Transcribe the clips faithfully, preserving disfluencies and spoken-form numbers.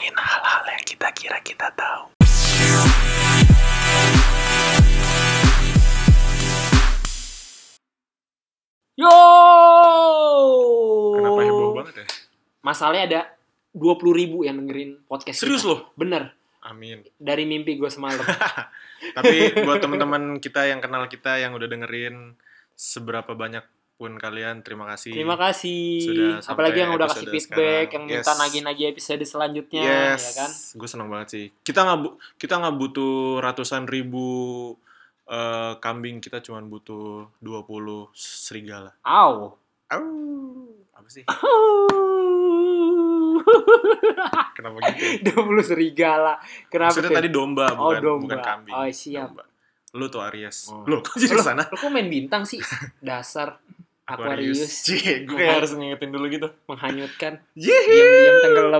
ngomongin hal-hal yang kita kira kita tahu. Yo. Kenapa heboh banget ya? Masalahnya ada dua puluh ribu yang dengerin podcast Serius kita. loh? Bener. Amin. Dari mimpi gue semalam. Tapi buat teman-teman kita yang kenal kita yang udah dengerin seberapa banyak pun kalian, terima kasih. Terima kasih. Sudah sampai apalagi yang udah kasih episode feedback, sekarang. yang minta Yes. nagih-nagih episode selanjutnya, Yes, ya kan? gue seneng banget sih. Kita nggak bu- kita nggak butuh ratusan ribu uh, kambing, kita cuma butuh dua puluh serigala. Au. Au, apa sih? Kenapa gitu? dua puluh serigala. Kenapa Maksudnya tuh? tadi domba, Oh, bukan domba. bukan kambing. Oh, siap. Domba. Lu tuh Aries. Oh. Lu kok jadi Lo, kesana? lo kok main bintang sih? Dasar Aquarius. Cie, gue kayak harus ngingetin dulu gitu. Menghanyutkan. Yeay. Diam-diam tenggelam.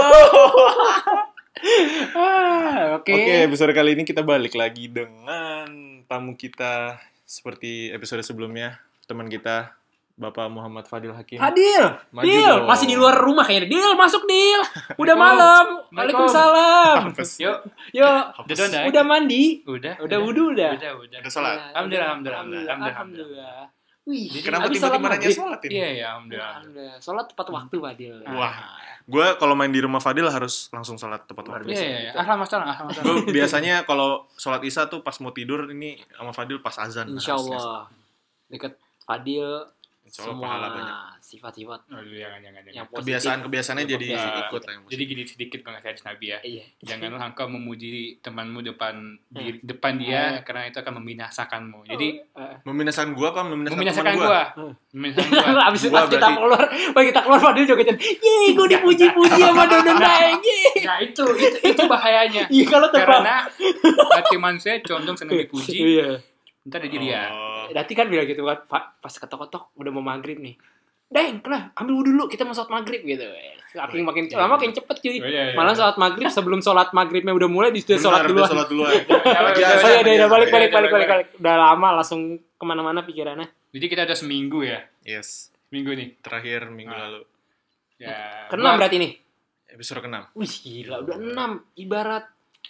Ah, Oke. Oke, episode kali ini kita balik lagi dengan tamu kita seperti episode sebelumnya, teman kita Bapak Muhammad Fadil Hakim. Fadil, Maju Dil, dong. masih di luar rumah kayaknya. Dil, masuk Dil. Udah malam. Waalaikumsalam. Apes. Yuk, Yuk, udah udah. udah mandi? Udah. Udah wudu udah? Udah, udah. Udah sholat? Alhamdulillah, alhamdulillah, alhamdulillah. Alhamdulillah. Wih, Kenapa habis tiba-tiba sholat nanya maghrib. sholat ini? Iya, iya, alhamdulillah. Alhamdulillah. Sholat tepat waktu, Fadil. Wah. Gue kalau main di rumah Fadil harus langsung sholat tepat Luar waktu. biasa. Iya, iya, iya. Alhamdulillah, alhamdulillah. Gue biasanya kalau sholat isya tuh pas mau tidur ini sama Fadil pas azan. Insya Allah. Dekat Fadil, Insya Allah semua pahala banyak. sifat-sifat Aduh, jangan, jangan, yang jangan. positif. Kebiasaan-kebiasasanya jadi Kebiasaan. ikut lah yang Jadi gini sedikit banget hadis Nabi ya. Iya. Janganlah engkau memuji temanmu depan Hmm. di, depan dia Hmm. karena itu akan membinasakanmu. Jadi Eh, Membinasakan gue apa membinasakan, membinasakan teman gua. Hmm. Membinasakan gua. abis, Gua abis kita berarti- keluar, pas kita keluar Fadil jogetin, yeay gue dipuji-puji sama Dodon Daeng, yeay. Nah, itu itu itu bahayanya. Iya kalau terbang. Karena hati manusia condong senang dipuji, Iya. ntar jadi dia. Oh. Nanti kan bilang gitu kan, Pak, pas ketok-ketok udah mau maghrib nih. Deng, kena, ambil wudhu dulu, kita mau sholat maghrib gitu. Saking makin lama makin cepet cuy. Oh, iya, iya. Malah sholat maghrib sebelum sholat maghribnya udah mulai di sholat Benar, duluan. udah sholat duluan. Ya, Lagi ya, azan, Oh iya, lagi udah, udah azan. balik, balik, Iya, balik, iya, balik, balik. balik. Udah lama langsung kemana-mana pikirannya. Jadi kita udah seminggu ya, Yes. minggu nih. Terakhir minggu Ah. lalu. Ya. Keenam gua- berarti nih. Episode keenam. Wih gila, udah enam. Ibarat.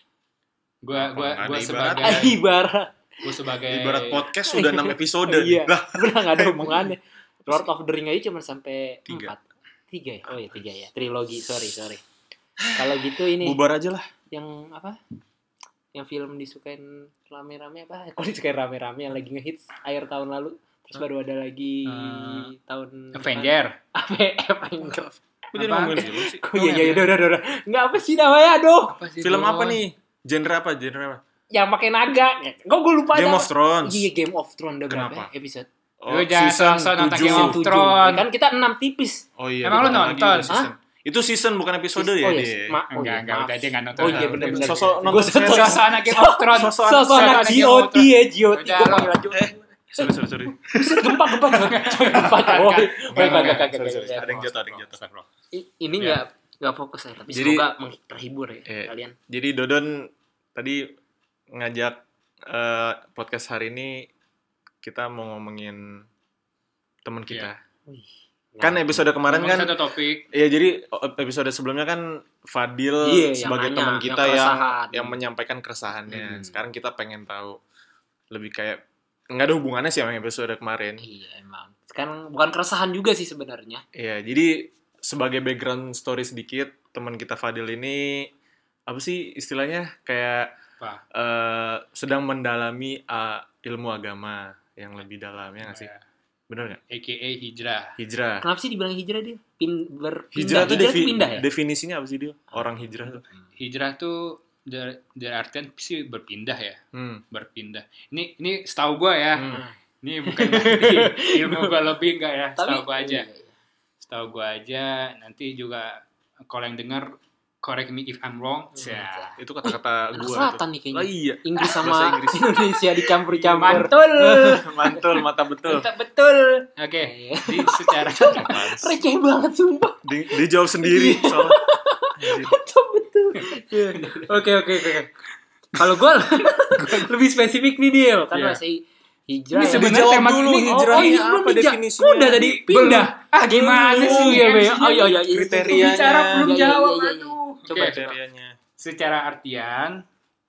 Gua gua Nggak gua ada sebagai Ah, ibarat. gua sebagai Ibarat podcast sudah enam episode. Iya, Lah, udah gak ada hubungannya. Lord of the Ring aja cuma sampai Tiga. empat. Tiga ya? Oh iya, tiga ya. Trilogi, sorry, sorry. Kalau gitu ini bubar aja lah. yang apa? Yang film disukain rame-rame apa? Kok disukain rame-rame yang lagi ngehits akhir tahun lalu. Terus baru ada lagi Uh, tahun Avenger. Apa? Avenger. Kok jadi Apa? ngomongin film sih? Oh iya, iya, udah, udah, udah. Enggak apa sih namanya, aduh. Apa sih, Film Don? apa nih? Genre apa? Genre apa? Yang pakai naga. Kok gue lupa Game dah. of Thrones. Iya, Game of Thrones udah berapa Kenapa? ya episode? Oh, Lu jangan season sok-sok nonton tujuh. Game of Tujuh. Thrones. Kan kita enam tipis. Oh iya. Emang lu bukan lagi, nonton? udah season. Itu season bukan episode Oh ya iya, dia. ma- oh Enggak, iya, enggak, maaf. udah dia enggak nonton. Oh iya benar-benar. Sosok Gue nonton sosok serial. Sosok anak Game of Thrones. Sosok sosok anak Game G of O T Thrones. ya, G O T. Udah, Gue lo. panggil aja. Eh, sorry sorry sorry. Buset, gempa gempa coy. Coy, gempa. Kan, Oh, kan. baik Enggak, baik enggak, baik. sorry, sorry. Ada yang jatuh, ada yang jatuh. I- Ini Ya. enggak enggak fokus ya, tapi Jadi- semoga meng- terhibur ya Eh, kalian. Jadi Dodon tadi ngajak eh, podcast hari ini kita mau ngomongin teman kita. Wih. Kan episode kemarin Ngomong kan satu topik. ya jadi episode sebelumnya kan Fadil Iya, yang sebagai nanya, teman yang kita yang keresahan. yang menyampaikan keresahannya. Hmm. Sekarang kita pengen tahu lebih kayak nggak ada hubungannya sih sama episode kemarin. Iya emang. Sekarang bukan keresahan juga sih sebenarnya. Iya, jadi sebagai background story sedikit, teman kita Fadil ini apa sih istilahnya kayak Apa? eh, sedang mendalami eh, ilmu agama yang lebih dalam ya nggak sih? Bener nggak? A K A hijrah. Hijrah. Kenapa sih dibilang hijrah dia? Pin berpindah. Hijrah tuh defi- pindah ya? definisinya apa sih dia? Orang hijrah tuh. Hijrah tuh dari, dari artian sih berpindah ya, Hmm. berpindah. Ini ini setahu gua ya. Hmm. Ini bukan berarti ilmu gua lebih enggak ya. Tapi Setahu gua aja. iya, iya. Setahu gua aja. Nanti juga kalau yang dengar correct me if I'm wrong. Hmm. Ya. Itu kata-kata Anak gua. selatan tuh. nih kayaknya. Lah iya. Inggris Bahasa sama Inggris. Indonesia dicampur-campur. Mantul. Mantul, mata betul. Mantap betul. Oke. Iya. Jadi secara Receh banget sumpah. Di, dijawab sendiri soalnya. Anjir. Mantap betul. Iya. Oke oke oke. Kalau gue lebih spesifik nih Dil, kan Iya. masih hijrah. Ini ya. sebenarnya Dijawab tema dulu ini hijrahnya oh, iya, apa belum dija- definisinya? Udah tadi pindah. Ah gimana Oh, sih? iya, Be. M C-nya Oh iya iya iya. Kriterianya. bicara belum Iya, iya, jawab. iya, iya. Aduh. Coba, Oke, coba. kriterianya. Secara artian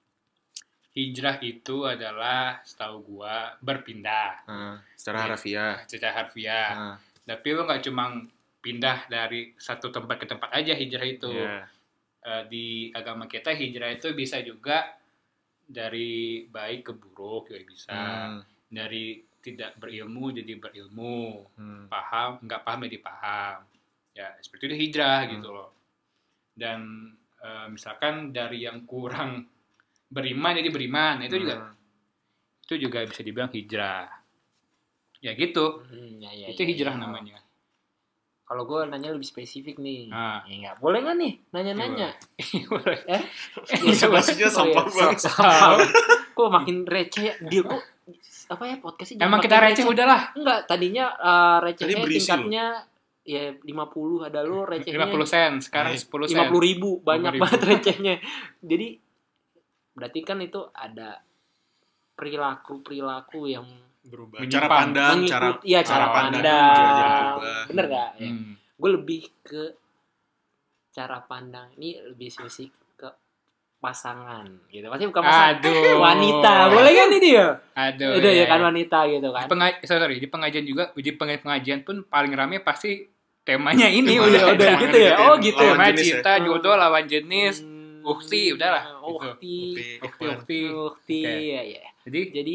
hijrah itu adalah setahu gua berpindah Nah, secara harfiah. secara harfiah. Nah, Tapi lo nggak cuma pindah dari satu tempat ke tempat aja hijrah itu. iya. Eh, di agama kita hijrah itu bisa juga dari baik ke buruk juga bisa. Hmm, Dari tidak berilmu jadi berilmu. hmm. Paham, nggak paham jadi paham. Ya, seperti itu hijrah Hmm. gitu loh. Dan eh, misalkan dari yang kurang beriman jadi beriman, itu juga Hmm. itu juga bisa dibilang hijrah. Ya gitu. Hmm, ya, ya, itu ya, hijrah ya. namanya. Kalau gue nanya lebih spesifik nih. Ah. Ya, nggak boleh nggak nih nanya-nanya? Eh? Basa-basinya sampah banget. Kok makin receh? Dia kok apa ya podcastnya? jangan Emang kita makin receh udahlah. Enggak, tadinya uh, recehnya Tadi berisi tingkatnya ya lima puluh, ada lu recehnya lima puluh sen, sekarang Nih, sepuluh sen. lima puluh ribu, banyak lima ribu. banget recehnya. Jadi berarti kan itu ada perilaku-perilaku yang Berubah. Menyimpang. Cara pandang, mengikut, cara iya cara cara pandang, pandang juga jadi berubah. bener gak? Ya. Hmm. Gue lebih ke cara pandang ini lebih spesifik ke pasangan gitu. Pasti bukan pasangan, Aduh. wanita, boleh kan ini ya? Aduh. Udah ya ya. kan wanita gitu kan. Di penga- sorry, di pengajian juga, di pengajian, pengajian pun paling rame pasti temanya ini Temanya udah udah ada. gitu ya? Oh, gitu. Tema Lawan jenis ya? cinta, jodoh, lawan jenis, Hmm, ukti, udahlah, Oh, gitu. ukti. Ukti, ukti, ikhwan. ukti. Ukti, Oke. ya ya. Jadi Jadi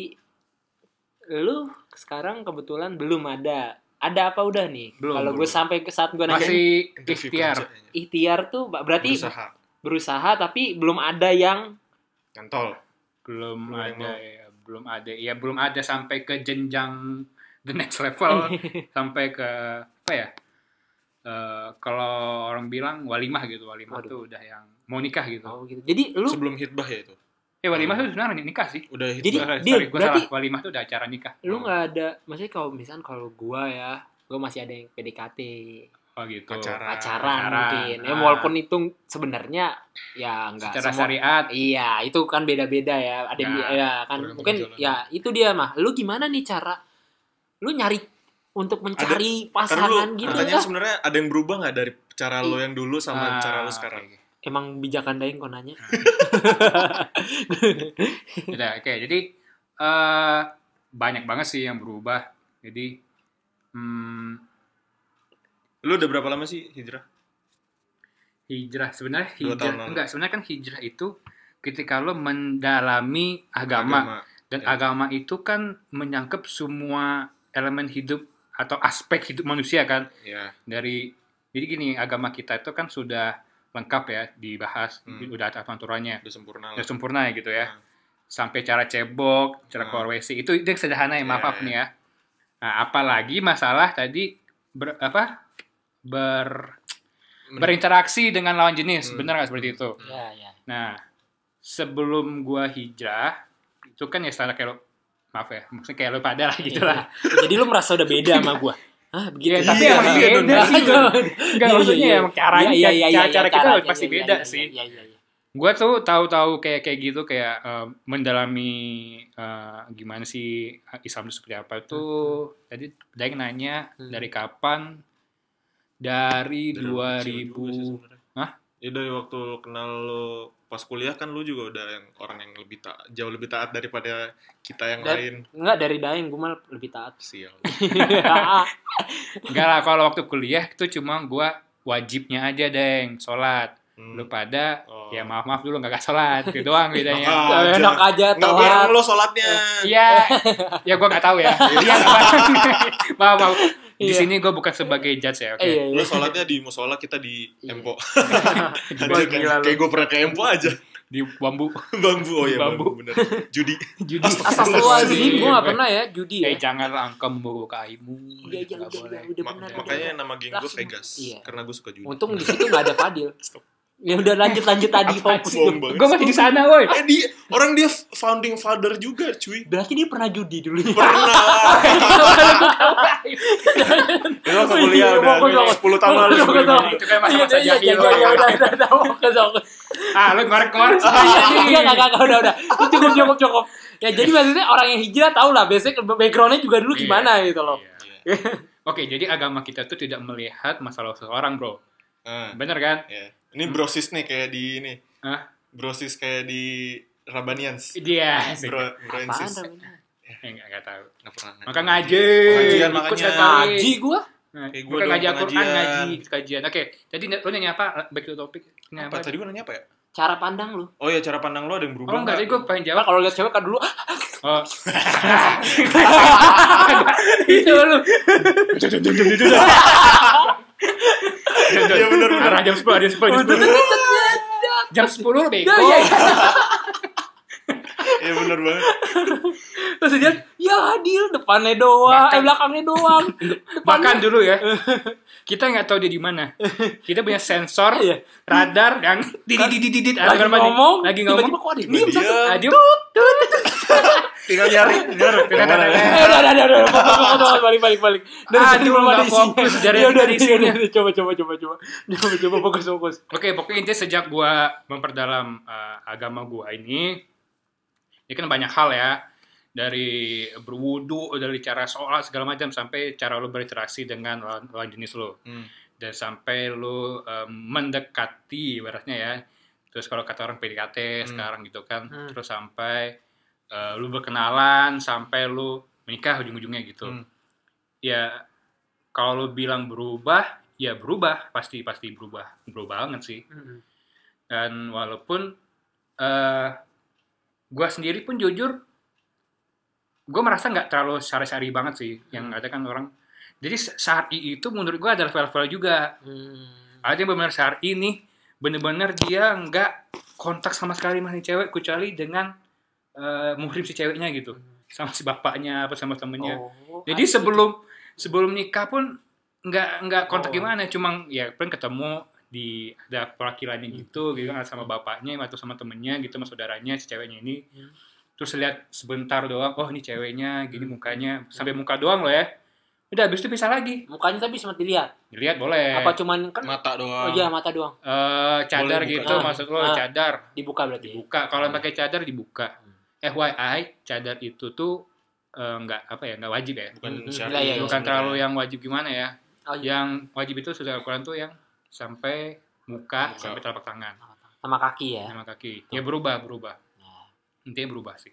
lu sekarang kebetulan belum ada. Ada apa udah nih? Belum, Kalau gue belum. sampai ke saat gue nanya masih Interview ikhtiar. kerja. ikhtiar tuh berarti berusaha. Berusaha. tapi belum ada yang Nyantol. Belum Belum ada, mau. ya, belum ada, ya belum ada sampai ke jenjang the next level, sampai ke apa ya? Eh, kalau orang bilang walimah gitu, walimah Waduh. tuh udah yang mau nikah gitu. oh, gitu. Jadi lu Sebelum hitbah ya itu. Eh walimah tuh sebenarnya nikah sih. Udah hitbah. Jadi, Sorry, Dil, sorry, gue berarti- salah. Walimah tuh udah acara nikah. lu nggak ada, maksudnya kalau misalkan kalau gua ya, gua masih ada yang P D K T, Oh gitu. Pacaran. pacaran Pacaran. mungkin. Ya Ah. walaupun itu sebenarnya ya enggak Secara semua- syariat. Iya, itu kan beda-beda ya. Ada yang Ya, bi- ya kan tergantung mungkin jalan. ya itu dia mah. Lu gimana nih cara lu nyari untuk mencari Ntar pasangan dulu, gitu katanya kan? sebenarnya ada yang berubah nggak dari cara lo yang dulu sama Ah, cara lo sekarang? oke. Emang bijakan daeng kok nanya. Udah, oke. Jadi eh banyak banget sih yang berubah. Jadi hmm, Lo udah berapa lama sih hijrah? hijrah sebenarnya Dua hijrah tahun lalu. enggak sebenarnya kan hijrah itu ketika lo mendalami agama, dan Ya. agama itu kan menyangkep semua elemen hidup atau aspek hidup manusia kan. Ya. Dari jadi gini, agama kita itu kan sudah lengkap ya dibahas, Hmm. udah ada aturan-aturannya, Udah sempurna udah lah. sempurna ya gitu ya. Hmm. Sampai cara cebok, cara Hmm. keluar W C itu itu yang sederhana ya, maaf, Ya, maaf nih ya. Nah, apalagi masalah tadi ber, apa ber berinteraksi dengan lawan jenis, Hmm. benar nggak seperti itu? Ya, ya. Nah, sebelum gua hijrah itu kan ya standar kayak lo, maaf ya, maksudnya kayak lo pada lah gitu lah. Jadi lu merasa udah beda sama gua. Hah, begitu. Iya, tapi Iya, emang iya, beda Don. sih. Don. Enggak, maksudnya emang caranya, Iya, iya, iya, cara-cara iya, kita caranya, pasti iya, beda iya, sih. Iya, iya, iya. Gua tuh tahu-tahu kayak kayak gitu, kayak eh, mendalami eh, gimana sih Islam itu seperti apa tuh. Tadi Daeng nanya Hmm. dari kapan? Dari Dari dua kecil ribu. juga sih sebenarnya. Hah? Ya dari waktu lo kenal lo pas kuliah kan lo juga udah yang orang yang lebih taat, jauh lebih taat daripada kita yang Dan- lain. Enggak dari daeng, gua malah lebih taat. Sial. Enggak lah, kalau waktu kuliah itu cuma gua wajibnya aja, Deng, sholat. Hmm. Lu pada, Oh. ya maaf-maaf dulu nggak sholat, gitu doang bedanya. Maka- Aja. Enak aja Nggak bareng telat. lo sholatnya. Iya, ya gua nggak tahu ya. Iya, maaf, maaf. Di Iya. sini gua bukan sebagai judge ya, oke. Eh, iya, iya. Lo sholatnya di musola, kita di Iya. Empo. Wah, Anjir, gila kayak, lu. kayak gue pernah ke Empo aja. Di bambu. Bambu, oh iya Bambu. bambu, bener. Judi. Judi. Astagfirullahaladzim, gua gak pernah ya judi ya. Eh, janganlah engkau membuka aibmu. Iya, iya, Nggak udah, boleh. udah, udah Ma- benar. makanya nama geng gue Langsung. Vegas. Iya. Karena gue suka judi. Untung di situ gak ada Fadil. Stop. Ya udah lanjut lanjut tadi Apa fokus. bohong banget. Gua masih di sana, woi. Eh, di, orang dia founding father juga, cuy. Berarti dia pernah judi dulunya. Pernah. Itu waktu kuliah Iya, udah fokus, fokus. sepuluh tahun lalu. Fokus, fokus, sebenarnya. fokus. Itu kan masa-masa Iya, iya, jahil, iya, woy. iya, udah, udah, udah, fokus, fokus. Ah, lu ngorek-ngorek. Iya, iya, enggak, enggak, udah, udah. Cukup, cukup, cukup. Ya jadi maksudnya orang yang hijrah tau lah, basic backgroundnya juga dulu gimana Iya, gitu loh. iya. Oke, jadi agama kita tuh tidak melihat masalah seseorang, bro. Ah, Bener kan? ya. Ini brosis nih kayak di ini. Hah? Brosis kayak di Rabanians. Dia. Bro, Apaan broensis. namanya? Eh, nggak nggak tahu. Nggak pernah. Maka ngaji. Pengajian, Ikut makanya. sekali. Ngaji gua. Nah, Kayak gua bukan dong, ngaji Al-Quran, pengajian. ngaji kajian. Oke, jadi lu nanya apa? Back to topic. Nanya Apa? Tadi gua nanya apa ya? Cara pandang lu. Oh iya, cara pandang lo ada yang berubah Oh enggak, tadi gue pengen Nah, jawab. kalau lihat cewek kan dulu Oh. Itu lu. Iya bener bener. Arah jam sepuluh, jam sepuluh, jam sepuluh. Jam sepuluh lu bego. Iya, iya. Iya bener banget. Terus dia, ya adil depannya doang, eh belakangnya doang. Bahkan dulu ya, kita nggak tahu dia di mana. Kita punya sensor, Iya. radar yang didit didit didit. lagi ngomong, lagi ngomong. tiba-tiba kok ada yang diem satu. Diam. Adium. Tinggal nyari. Nyuruh. Eh, udah, udah, udah, udah, udah, fokus, fokus, balik, balik, balik. Dari Aduh, sini belum ada nggak isinya. fokus, dari Ya udah, dari ya isinya. udah, udah, coba, coba, coba, coba, coba, coba, fokus, fokus. Oke, pokoknya intinya sejak gua memperdalam uh, agama gua ini, ini kan banyak hal ya. Dari berwudu, dari cara sholat segala macam sampai cara lu berinteraksi dengan lawan, lawan jenis lu. Hmm. Dan sampai lu um, mendekati ibaratnya ya. Terus kalau kata orang P D K T Hmm. sekarang gitu kan. Hmm. Terus sampai uh, lu berkenalan, sampai lu menikah ujung-ujungnya gitu. Hmm. Ya kalau lu bilang berubah, ya berubah, pasti pasti berubah. Berubah banget sih. Hmm. Dan walaupun uh, gue sendiri pun jujur, gue merasa nggak terlalu syari-syari banget sih. Yang ada kan orang, jadi syari itu menurut gue ada level-level juga. Hmm. Ada yang benar syari nih, bener-bener dia nggak kontak sama sekali sama si cewek, kecuali dengan uh, muhrim si ceweknya gitu, sama si bapaknya apa sama temennya. Oh, Jadi asik. sebelum sebelum nikah pun nggak nggak kontak Oh. gimana, cuma ya paling ketemu di ada perwakilannya gitu, gitu kan sama bapaknya atau sama temennya gitu, sama saudaranya si ceweknya ini. Hmm. Terus lihat sebentar doang, oh ini ceweknya, gini mukanya, sampai muka doang loh ya. Udah habis itu bisa lagi. Mukanya tapi sempat dilihat. Dilihat boleh. Apa cuman kan? Mata Oh doang. iya, mata doang. Eh, cadar Boleh buka. gitu, Ah, maksud lo ah. cadar Dibuka berarti. dibuka. Kalau pakai cadar dibuka. Hmm. F Y I, cadar itu tuh eh, nggak apa ya, nggak wajib ya. Bukan Hmm, syari. iya, iya, Bukan terlalu yang wajib gimana ya. Oh, iya. Yang wajib itu sudah Al-Quran tuh yang sampai muka, Muka. sampai telapak tangan, Sama kaki ya. sama kaki. Ya berubah, berubah. Nah. Intinya berubah sih.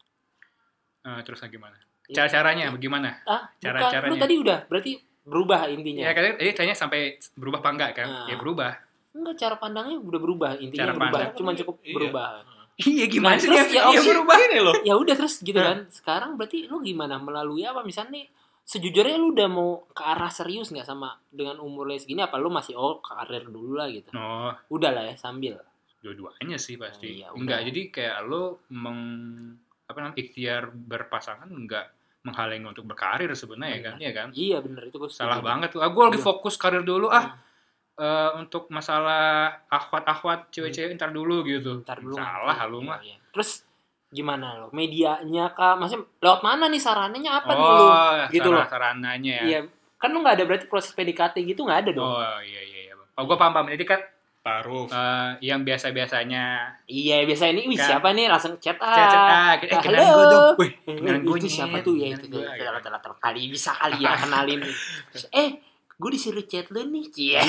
Eh, terus gimana? Iya. Cara-caranya bagaimana? Ah, Cara-caranya. bukan. Lu tadi udah berarti berubah intinya. Ya katanya tadi tanya sampai berubah apa enggak kan? Nah. Ya berubah. Enggak, cara pandangnya udah berubah, intinya Cara berubah. pandang. Cuman cukup Iya. berubah. Iya gimana Nah, sih? terus dia? ya, Iya oke. berubah. Ini loh. Ya udah terus gitu kan. Sekarang berarti lu gimana melalui apa? Misalnya nih, sejujurnya lu udah mau ke arah serius nggak sama dengan umur lu segini? Apa lu masih oh karir dulu lah gitu? Oh, Udah lah ya sambil. dua-duanya sih pasti. Iya, udah. Enggak, jadi kayak lo meng apa namanya ikhtiar berpasangan enggak menghalangi untuk berkarir sebenarnya kan? Iya kan? Iya bener itu gue Salah banget tuh. Ah, gue lagi Iya. fokus karir dulu ah. Eh, untuk masalah akhwat-akhwat cewek-cewek ntar dulu gitu. Ntar dulu Salah nanti. lu Iya, mah. iya. Terus gimana lo? Medianya kah? Maksudnya lewat mana nih sarannya apa nih lu? Oh, Gitu loh. sarananya ya. Iya. Kan lu nggak ada berarti proses P D K T gitu nggak ada dong? Oh iya iya iya. Oh gue paham paham. Jadi kan Taruh. eh, yang biasa-biasanya Iya biasa ini, wih Kan. siapa nih langsung chat ah. chat ah, eh Ah, kenalan halo. gue dong. Wih, Eh, kenalan gue itu nih. siapa tuh ya kenalan itu gua, tuh ya. telat telat kali bisa kali ya kenalin. Eh, gue disuruh chat lu nih, cie.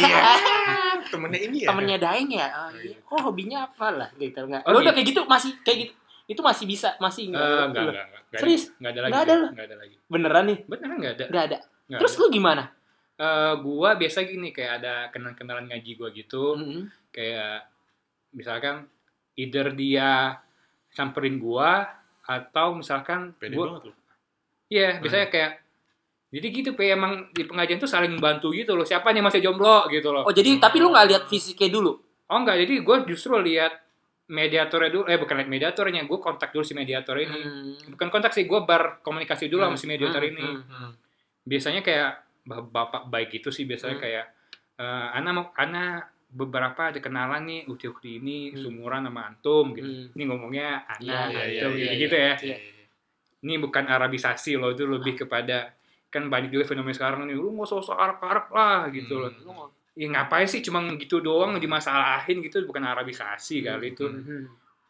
Temennya ini ya. Temennya Daeng ya. Oh, iya. Oh hobinya apa lah gitu nggak? Oh, Lo udah gitu. kayak gitu masih kayak gitu. Itu masih bisa masih Eh, enggak? enggak, enggak, enggak, enggak. Serius? Enggak ada lagi. Nggak ada sih. lo? Enggak ada lagi. Beneran nih? Beneran enggak ada. Nggak ada. Nggak Terus ada. lu gimana? Eh, gua biasa gini kayak ada kenalan-kenalan ngaji gua gitu, Mm-mm. kayak misalkan either dia samperin gua atau misalkan Pede gua banget lu. iya, biasanya kayak jadi gitu pe emang di pengajian tuh saling membantu gitu loh. Siapa nih masih jomblo gitu loh. Oh jadi tapi lu nggak lihat fisiknya dulu? Oh enggak, jadi gua justru lihat mediatornya dulu, eh bukan lihat mediatornya, gua kontak dulu si mediator ini. Hmm. Bukan kontak sih, gua berkomunikasi dulu sama Hmm, si mediator hmm, ini. hmm. Hmm. Biasanya kayak bap- bapak baik gitu sih biasanya Hmm. kayak eh ana mau ana beberapa ada kenalan nih ukti-ukti ini Hmm. sumuran sama antum gitu. Hmm. Ini ngomongnya ana Iya, iya, antum iya, gitu iya, ya. iya. Ini bukan Arabisasi loh, itu lebih kepada kan banyak juga fenomena sekarang nih lu nggak sosok Arab-Arab lah gitu loh. Lu nggak- Ya ngapain sih cuma gitu doang dimasalahin gitu, bukan Arabisasi kali itu. Hmm.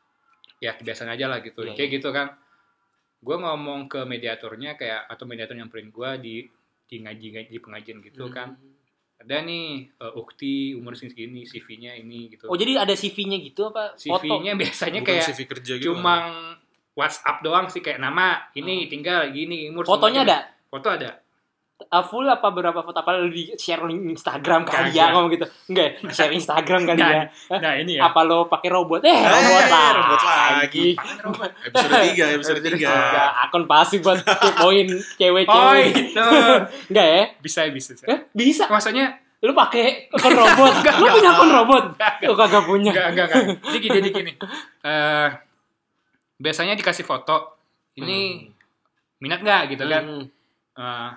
Ya kebiasaan aja lah gitu. Iya, Kayak gitu kan. Gue ngomong ke mediatornya kayak atau mediator nyamperin gue di di ngaji di pengajian gitu Hmm. kan. ada nih uh, Ukti umur segini, C V-nya ini gitu. Oh jadi ada C V-nya gitu apa? C V-nya biasanya Bukan kayak C V kerja gitu. cuma WhatsApp doang sih, kayak nama ini tinggal gini umur. Fotonya segini. ada? Foto ada. Uh, full apa berapa foto, apa lu di share Instagram kali Kagak. ya ngomong gitu? Enggak, ya? Share Instagram kali Nah, ya. Nah ini ya. Apa lo pakai robot? Eh, Eh, robot lah. robot lagi. Apaan robot? Episode tiga, episode tiga. Enggak, akun pasif buat kepoin Oh cewek-cewek. itu. Enggak ya? Bisa bisa. bisa. Eh, bisa. Maksudnya Lu pakai akun robot. Lu punya akun robot? Lu kagak punya. enggak enggak enggak. Jadi gini, jadi gini. Eh biasanya dikasih foto. Ini minat nggak gitu kan? Hmm. Eh,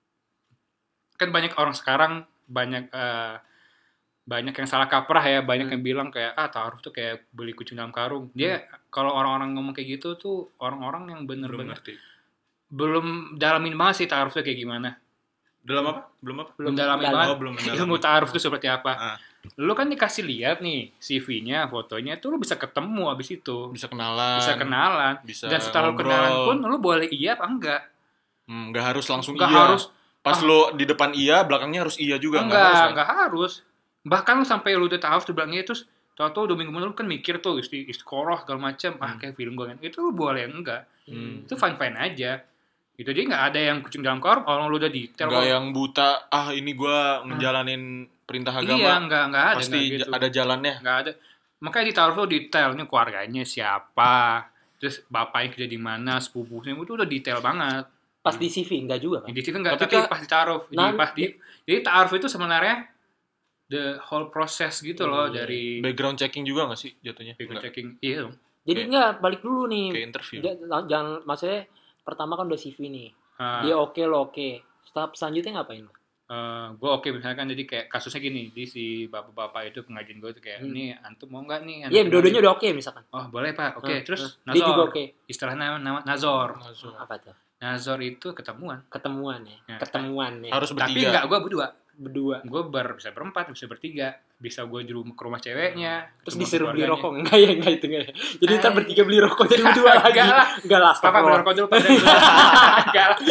kan banyak orang sekarang banyak eh, banyak yang salah kaprah ya, banyak Hmm. yang bilang kayak ah taruh tuh kayak beli kucing dalam karung. Dia kalau orang-orang ngomong kayak gitu tuh orang-orang yang Belum bener-bener ngerti. belum dalamin banget sih taruh tuh kayak gimana. Dalam apa? Belum apa? Belum dalamin dalam. banget Oh, belum mendalami. ilmu taruh tuh seperti apa. Ah, Lu kan dikasih lihat nih C V-nya, fotonya tuh lu bisa ketemu abis itu. bisa kenalan. Bisa kenalan. Bisa Dan setelah lu ngobrol. kenalan pun lu boleh iya apa enggak. Hmm, nggak harus langsung Nggak iya. harus. Pas lo di depan iya, belakangnya harus iya juga. nggak Enggak, harus, kan? enggak harus. Bahkan lu sampai lu udah tahu tuh bilangnya terus tau-tau dua minggu kemudian lu kan mikir tuh isti istiqoroh segala macam, ah Hmm. kayak film gue kan. Itu lu boleh enggak. Hmm. Itu fine-fine aja. Itu jadi nggak ada yang kucing dalam karung, orang lu udah detail. Nggak kok. yang buta, ah ini gua ngejalanin perintah agama. Iya, enggak enggak ada Pasti enggak gitu. ada jalannya. Nggak ada. Makanya ditaruh tuh detail, ini keluarganya siapa, terus bapaknya kerja di mana, sepupunya itu udah detail banget. Pas di C V enggak juga kan? Di situ enggak, Tapi tapi, Kak, pas ditaruh, jadi nan- pas di, jadi taruh itu sebenarnya the whole process gitu loh Iya. dari Background checking juga nggak sih jatuhnya? background Nggak. checking. Iya. Jadi Kayak- enggak, balik dulu nih. Kayak interview. Jangan, jangan maksudnya pertama kan udah C V nih. Ah, Dia oke lo oke. Tahap selanjutnya ngapain lo? eh, gue oke misalkan jadi kayak kasusnya gini, di si bapak-bapak itu pengajian gue tuh kayak Hmm. ini antum mau nggak nih? Iya, antum dua-duanya kenalin?" udah oke misalkan. Oh boleh pak, oke. Ah, Terus ah. Dia juga nazor, oke. istilahnya nama nazor. Langsung. Apa tuh? Nazor itu ketemuan. Ketemuan ya. Ya. Ketemuan ya. Harus Tapi bertiga. nggak gue berdua. Berdua. Gue ber, bisa berempat, bisa bertiga, bisa gue di rumah ke rumah ceweknya, Terus ketemu disuruh beli keluarganya. rokok. Enggak ya, enggak itu enggak ya. Jadi ntar Ay. bertiga beli rokok jadi berdua lagi. Enggak lah. Enggak lah. Papa beli astagfirullah. rokok dulu, Pak. Enggak lah.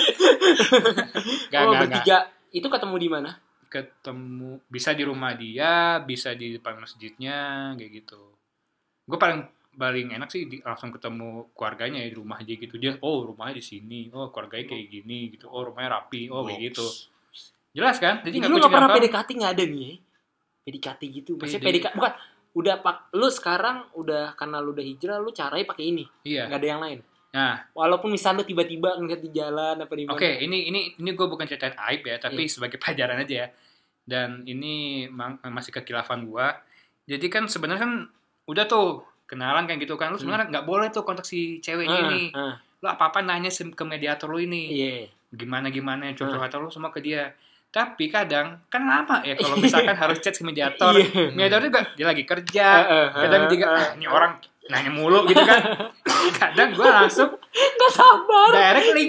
Enggak, Oh, enggak, bertiga. Itu ketemu di mana? Ketemu bisa di rumah dia, bisa di depan masjidnya, kayak gitu. Gue paling paling enak sih di, langsung ketemu keluarganya ya di rumah aja gitu. Dia, oh rumahnya di sini, oh keluarganya kayak gini gitu, oh rumahnya rapi, oh kayak gitu. Jelas kan? Jadi Jadi nggak lu kucing gak pernah dalam P D karung. K T nggak ada nih ya? P D K T gitu. Maksudnya P D K T. P D K T bukan udah pak lu sekarang udah karena lu udah hijrah lu caranya pakai ini. Iya. Nggak ada yang lain. Nah, Walaupun misal lu tiba-tiba ngeliat di jalan apa di mana. oke, ini ini ini gue bukan ceritain aib ya, tapi Iya. sebagai pelajaran aja ya. Dan ini mang- masih kekilafan gue. Jadi kan sebenarnya kan udah tuh kenalan kan gitu kan, lu sebenarnya nggak boleh tuh kontak si ceweknya Ah, ini. ah, Lu apa-apa nanya sem- ke mediator lu ini. Iya. Gimana gimana Ah. curhat lu semua ke dia. Tapi kadang kan lama ya kalau misalkan harus chat ke mediator. Iya. Mediator juga dia lagi kerja. Ah, ah, Kadang ah, juga ah. ah, ini orang nanya mulu gitu kan. Kadang gue langsung Nggak sabar. direct link,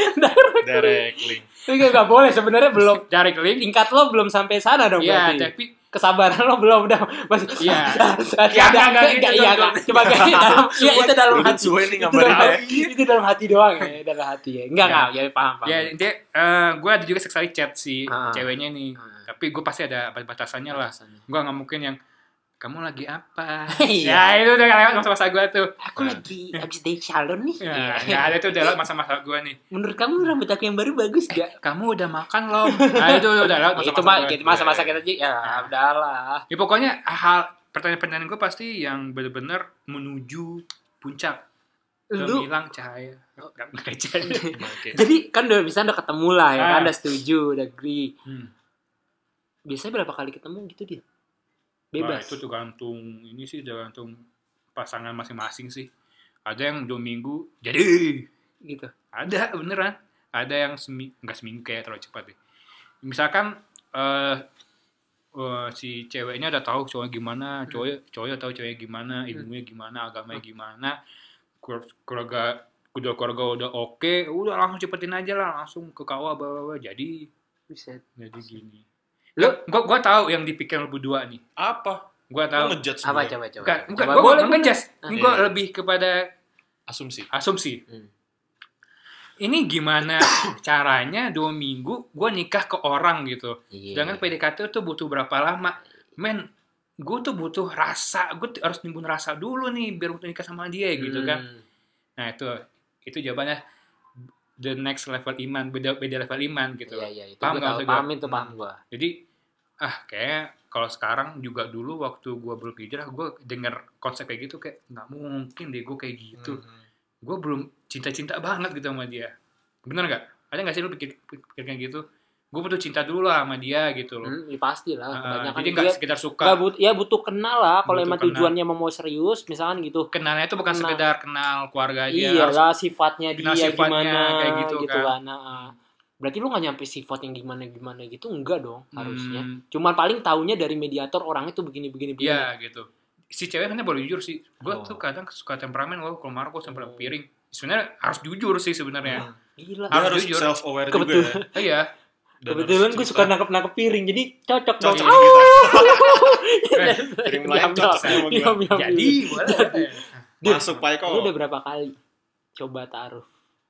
Direct link. Enggak nggak boleh sebenarnya belum. direct link. Tingkat lo belum sampai sana dong Iya, berarti. tapi Kesabaran lo belum udah masih. Iya. Masih Ya, ada. nggak, nggak gitu, Nggak, iya, Don. nggak. Coba gak. Iya itu dalam Lu hati. semua ini Itu ngabarin dalam ya. hati. Itu dalam hati doang ya, dalam hati ya. Enggak Ya. enggak, ya paham paham. ya dia eh gue ada juga sekali chat si Ah. ceweknya nih. Ah. Tapi gue pasti ada batasannya lah. Batasannya. Gue nggak mungkin yang kamu lagi apa? Iya. Ya itu udah lewat masa-masa gue tuh. Aku lagi habis dari salon nih. Ya, Iya. nggak ada tuh udah lewat masa-masa gue nih. Menurut kamu rambut aku yang baru bagus gak? Kamu udah makan belum? Nah itu udah lewat Ya, itu masa-masa mah gue. gitu, masa-masa kita aja ya Nah. udahlah. Ya pokoknya hal pertanyaan-pertanyaan gue pasti yang benar-benar menuju puncak. Lu Gemilang cahaya. Gak ngecen. Oke. jadi kan udah bisa udah ketemu lah ya kan, Ah. udah setuju, udah agree. Hmm. Biasanya berapa kali ketemu gitu dia? Nah, Bebas. itu tergantung ini sih tergantung pasangan masing-masing sih. Ada yang dua minggu jadi Gitu. ada beneran. Ada yang semi nggak seminggu kayak terlalu cepat deh. Misalkan eh eh, si ceweknya udah tahu cowoknya gimana, cowok cowoknya tahu ceweknya gimana, ilmunya gimana, agamanya gimana, keluar- keluarga udah keluarga udah oke, udah langsung cepetin aja lah, langsung ke kawah bawa jadi Buset. jadi gini. Lu gua gua tahu yang dipikirin lu berdua nih. Apa? Gua Lu tahu. ngejudge Apa gua. coba coba. Bukan, bukan, Coba, gua boleh nggak ngejudge. Ini Iya. gua lebih kepada Asumsi. asumsi. Hmm. ini gimana caranya dua minggu gue nikah ke orang gitu. Iya. Sedangkan P D K T tuh butuh berapa lama? Men, gue tuh butuh rasa, gue tuh harus nimbun rasa dulu nih biar untuk nikah sama dia gitu kan. Hmm. Nah itu itu jawabannya the next level iman, beda beda level iman gitu. Iya, iya, itu Paham gua nggak tahu, maksud gua? paham itu paham gua. Jadi ah kayak kalau sekarang juga dulu waktu gue belum hijrah gue denger konsep kayak gitu kayak nggak mungkin deh gue kayak gitu. Hmm. Gue belum cinta-cinta banget gitu sama dia. Bener nggak? Ada nggak sih lu pikir, pikir kayak gitu? Gue butuh cinta dulu lah sama dia gitu loh. Hmm, ya pasti lah. Uh, Kebanyakan jadi nggak juga sekedar suka. nggak but, ya butuh kenal lah. Kalau Butuh emang kenal. tujuannya mau mau serius, misalkan gitu. Kenalnya itu bukan Kenal. sekedar kenal keluarga dia. Iya harus lah, sifatnya kenal dia sifatnya, gimana kayak gitu kan. kan. Nah, berarti lu nggak nyampe sifat yang gimana gimana gitu, enggak dong harusnya. Hmm, Cuman paling taunya dari mediator orangnya tuh begini begini begini. Iya gitu. Si cewek kan boleh jujur sih. Gue Oh. tuh kadang suka temperamen gue kalau marah gue sampai piring. Sebenarnya harus jujur sih sebenarnya. Hmm. Gila. Dia Harus harus jujur. self aware juga Kebetulan. ya. Oh, iya. Dan Kebetulan harus gue cerita. suka nangkep-nangkep piring, jadi cocok dong. Cocok Ah! Eh, piring lain cocok sama gua. Diam, diam, Jadi diam. boleh. Masuk Pak Eko. Lu udah berapa kali coba taruh?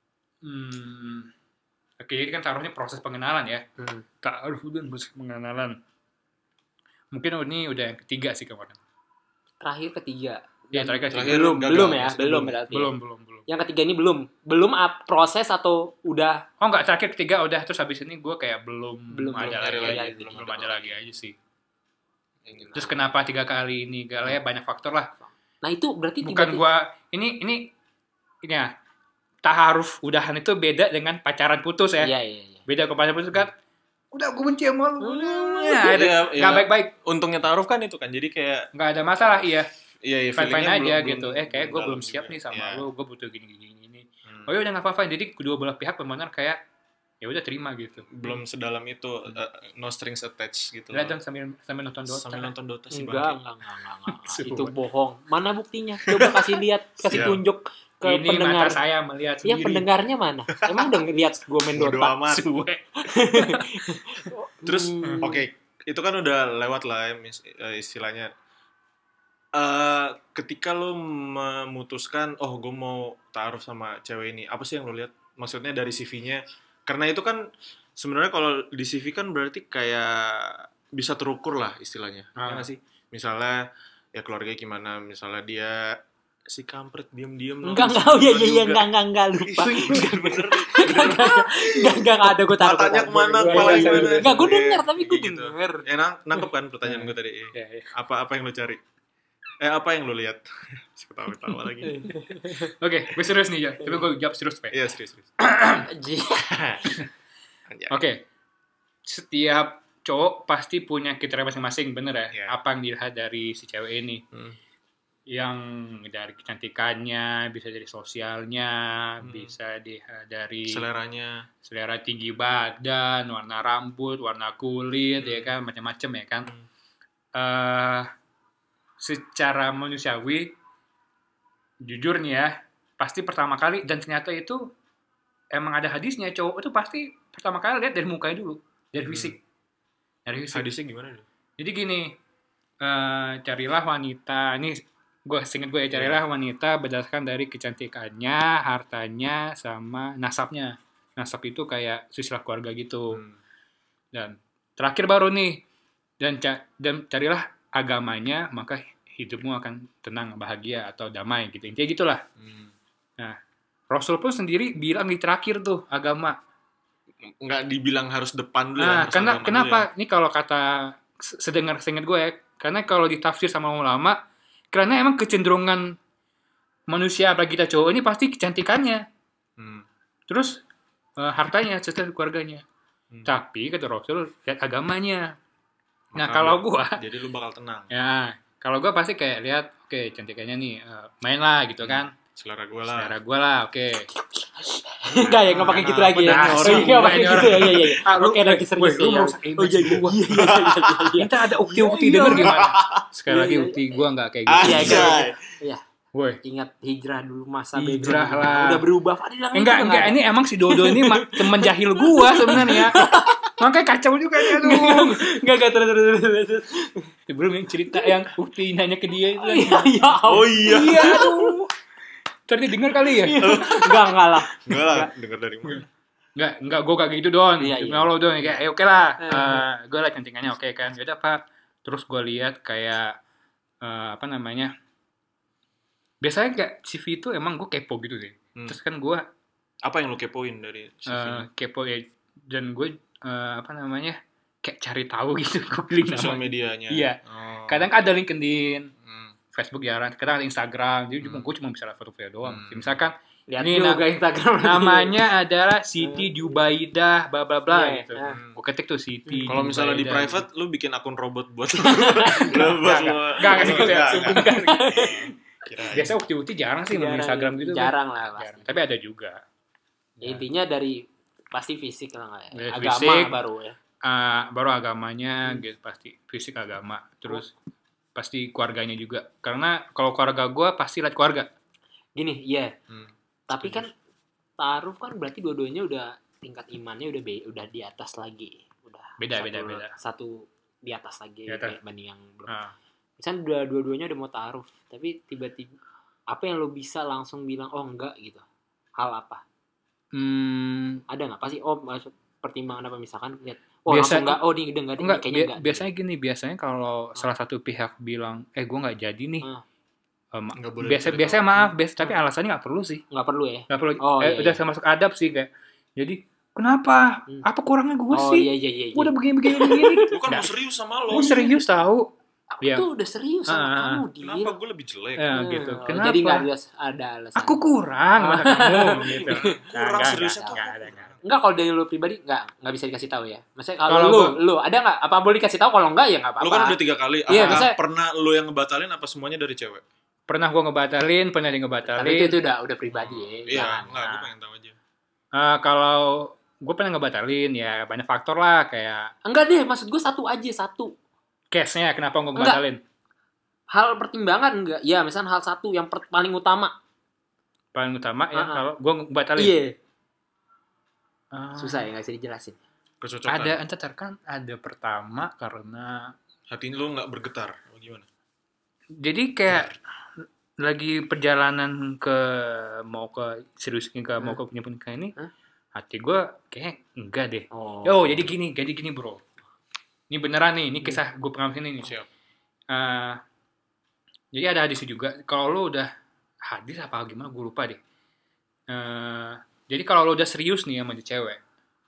Hmm. Oke, jadi kan taruhnya proses pengenalan ya. Hmm. Taruh dan proses pengenalan. Mungkin ini udah yang ketiga sih kemarin. Terakhir ketiga. Ya, terakhir ketiga. Terakhir belum, gagal, belum ya, maksudnya belum belum. berarti. Belum, belum, belum. Yang ketiga ini belum, belum up, proses atau udah? Oh enggak, terakhir ketiga udah. Terus habis ini gue kayak belum, Belum, ada belum lagi, nyari lagi, lagi, belum, belum belum ada ada lagi aja sih. Ingin Terus kenapa tiga kali ini gagal ya banyak faktor lah. Nah itu berarti Bukan tiba-tiba- gua ini ini ini ya. Taaruf udahan itu beda dengan pacaran putus ya. Iya iya iya. Beda kalau pacaran putus kan udah gue benci sama lu. Hmm. Ya, itu Iya, nggak iya. baik-baik, untungnya taruh kan itu kan. Jadi kayak nggak ada masalah iya. iya iya Fine-fine feelingnya aja belum- gitu. belum- Eh kayak gue belum belum dalam siap juga. nih sama Iya. lu, gue butuh gini gini gini. Hmm. Oh ya udah nggak apa-apa. Jadi kedua belah pihak benar kayak ya udah terima gitu. Belum sedalam itu uh, no strings attached gitu. Lihat loh. dong sambil sambil nonton Dota. Sambil nonton Dota sih Enggak, bangke. enggak, enggak, enggak, enggak. Sumpah. Itu bohong. Mana buktinya? Coba kasih lihat, kasih Siap. tunjuk ke Ini pendengar. mata saya melihat Ya sendiri. pendengarnya mana? Emang udah ngeliat gue main Bodo Dota? amat. Suwe. Terus Hmm. oke, itu kan udah lewat lah ya, mis- eh, istilahnya. Eh ketika lo memutuskan, oh gue mau taruh sama cewek ini, apa sih yang lo lihat? Maksudnya dari C V-nya? Karena itu kan sebenarnya kalau di C V kan berarti kayak bisa terukur lah istilahnya, Ah. ya nggak sih? Misalnya ya keluarga gimana, misalnya dia si kampret diem-diem. lo Enggak, bisa enggak, oh iya, suka iya, iya, juga. enggak, enggak, enggak, lupa. Itu bener, bener, Enggak, enggak, enggak, enggak, enggak ada gue taruh. gua Matanya taruh. kemana, Iya, kepala iya, kemana. iya. Enggak, gue denger, tapi gue Gitu. denger. Ya nang- nangkep kan pertanyaan gue tadi. Ya, ya. Apa apa yang lo cari? Eh apa yang lo lihat? Ketawa-ketawa lagi. Oke, gue serius nih ya. Tapi gue jawab serius, Pak. Iya serius serius. Ji. Anjay. Oke. Setiap cowok pasti punya kriteria masing-masing, bener ya? Iya. Apa yang dilihat dari si cewek ini? Hmm. Yang dari kecantikannya, bisa dari sosialnya, Hmm. bisa di, dari Seleranya. selera tinggi badan, warna rambut, warna kulit, Hmm. ya kan, macam-macam ya kan. Hmm. Eh, secara manusiawi, jujur nih ya, pasti pertama kali dan ternyata itu emang ada hadisnya, cowok itu pasti pertama kali lihat dari mukanya dulu, dari Hmm. fisik, dari fisik. Hadisnya gimana deh? Jadi gini, eh, carilah wanita, ini gue singkat gue ya, carilah wanita berdasarkan dari kecantikannya, hartanya, sama nasabnya. Nasab itu kayak silsilah keluarga gitu. Hmm. Dan terakhir baru nih, dan ca- dan carilah agamanya, maka hidupmu akan tenang, bahagia atau damai gitu. Intinya gitulah. Hmm. Rasul pun sendiri bilang di terakhir tuh agama. Nggak dibilang harus depan dulu ya. Nah, harus karena agama kenapa? dulu Ini kalau kata se- sedengar seingat gue ya, karena kalau ditafsir sama ulama, karena emang kecenderungan manusia apalagi kita cowok ini pasti kecantikannya, ya. Hmm. terus eh, hartanya, serta keluarganya. Hmm. Tapi kata Rasul lihat agamanya. Nah, Maka kalau lu- gua jadi lu bakal tenang. ya, kalau gua pasti kayak lihat, oke cantikannya nih, eh, main lah gitu kan. Selera gue lah. Selera gua lah, oke. Enggak ya, enggak pakai gitu lagi ya. Nah, Oh, orang, enggak pakai ini gitu orang. ya. Iya, iya, iya. Ah, lu- Oke, lagi serius Woi, lu ya. merusak Oh image iya, iya, gua. iya, iya, iya, iya. Minta ada ukti-ukti Iya, denger iya. gimana? Sekali Iya, lagi iya, ukti gua nggak kayak gitu. Iya, iya. Anjay. Iya. Woi. Ingat hijrah dulu masa Hijrah background. lah. Udah berubah. Fadil bilang Enggak, itu enggak. nggak Ini emang si Dodo ini ma- temen jahil gua sebenarnya. Makanya kacau juga dia tuh. Enggak, enggak, terus, terus, terus, terus. Belum yang cerita yang ukti nanya ke dia itu. Iya, iya. Oh iya. Iya, aduh. Tadi denger kali ya? Enggak, enggak lah. Enggak lah, denger dari mana? Enggak, enggak gue kayak gitu Don. Iya, Demi iya. Allah Don, kayak eh, oke lah. Eh. Uh, gue liat cantingannya oke kan. Yaudah Pak. Terus gue lihat kayak eh, apa namanya? Biasanya kayak C V itu emang gue kepo gitu sih. Hmm. Terus kan gue Apa yang lu kepoin dari C V-nya? uh, kepo ya, dan gue uh, apa namanya? Kayak cari tahu gitu. Gue klik Sosial nama. medianya. Iya. Oh. Kadang kan ada LinkedIn, Hmm. Facebook jarang. Kadang ada Instagram. Jadi Hmm. gue cuma bisa lihat foto-foto doang. Hmm. Misalkan Lihat Ini juga na- Instagram namanya adalah Siti Jubaidah bla bla bla Iya, gitu. iya. Gue ketik tuh Siti. Kalau misalnya di Jubaidah private, lu bikin akun robot buat lu. Nggak, buat nggak. lu. Nggak, nggak gitu ya. Nggak, Nggak. nggak. Kirain. Biasanya ukti-ukti jarang sih main Instagram gitu. Jarang lah Jarang. pasti. Tapi ada juga. Ya, intinya dari pasti fisik lah nggak ya? Dari Agama fisik. baru ya. Ah, baru agamanya gitu pasti fisik agama. Terus pasti keluarganya juga. Karena kalau keluarga gue pasti lihat keluarga. Gini, iya. Hmm. Tapi kan ta'aruf kan berarti dua-duanya udah tingkat imannya udah be, udah di atas lagi. Udah Beda, satu, beda, beda. Satu di atas lagi Di atas. banding yang belum. Ah. Misalnya dua dua-duanya udah mau ta'aruf, tapi tiba-tiba apa yang lo bisa langsung bilang oh enggak gitu. Hal apa? Hmm, Ada nggak? Pasti oh maksud pertimbangan apa misalkan lihat oh Biasa- langsung enggak, oh ini udah enggak, enggak, kayaknya bi- enggak. biasanya gini, biasanya kalau salah satu pihak bilang, eh gue nggak jadi nih, Ah. eh, ma- Nggak boleh biasa cerita. biasanya maaf, biasa, tapi alasannya nggak perlu sih, Nggak perlu ya. nggak perlu, Oh, eh, iya, udah iya. masuk adab sih kayak, jadi kenapa, Hmm. apa kurangnya gue Oh sih, iya iya iya. gue udah begini begini begini, Lu kan mau serius sama lo. gue serius tahu, Aku ya, tuh udah serius sama Ah, ah, kamu, Din. Kenapa gue lebih jelek? ya Hmm, gitu, oh, kenapa, jadi nggak ada, ada alasan. aku kurang kata kamu, gitu, Kurang Nggak, seriusnya nggak, tuh. nggak ada, nggak ada. Enggak, kalau dari lu pribadi enggak enggak bisa dikasih tahu ya. Maksudnya kalau Kalau lu gua- lu ada enggak apa boleh dikasih tahu, kalau enggak ya enggak apa-apa. Lu kan udah tiga kali. Iya, Apakah maksudnya- pernah lu yang ngebatalin apa semuanya dari cewek? Pernah gue ngebatalin, pernah dia Tapi ngebatalin. itu, itu udah udah pribadi ya. Iya, Jangan. enggak, gue Nah. pengen tahu aja. Eh, kalau gue pernah ngebatalin ya banyak faktor lah kayak Enggak deh, maksud gue satu aja, satu. case-nya kenapa gue Enggak. ngebatalin. Hal pertimbangan enggak? Ya, misalnya hal satu yang per- paling utama. Paling utama ya Ah, ah. kalau gue ngebatalin. Iya. Ah, Susah ya, enggak bisa dijelasin. Kecocokan. Ada entar kan ada pertama karena Hati lu nggak bergetar. Apa gimana? jadi kayak lagi perjalanan ke mau ke serius ke mau ke punya pernikahan ini Hah? hati gue kayak enggak deh. Oh. Yo jadi gini jadi gini bro. Ini beneran nih ini kisah gue pengalaman ini nih. Siap. Eh, jadi ada hadisnya juga kalau lo udah hadis apa gimana gue lupa deh. Eh, jadi kalau lo udah serius nih sama cewek,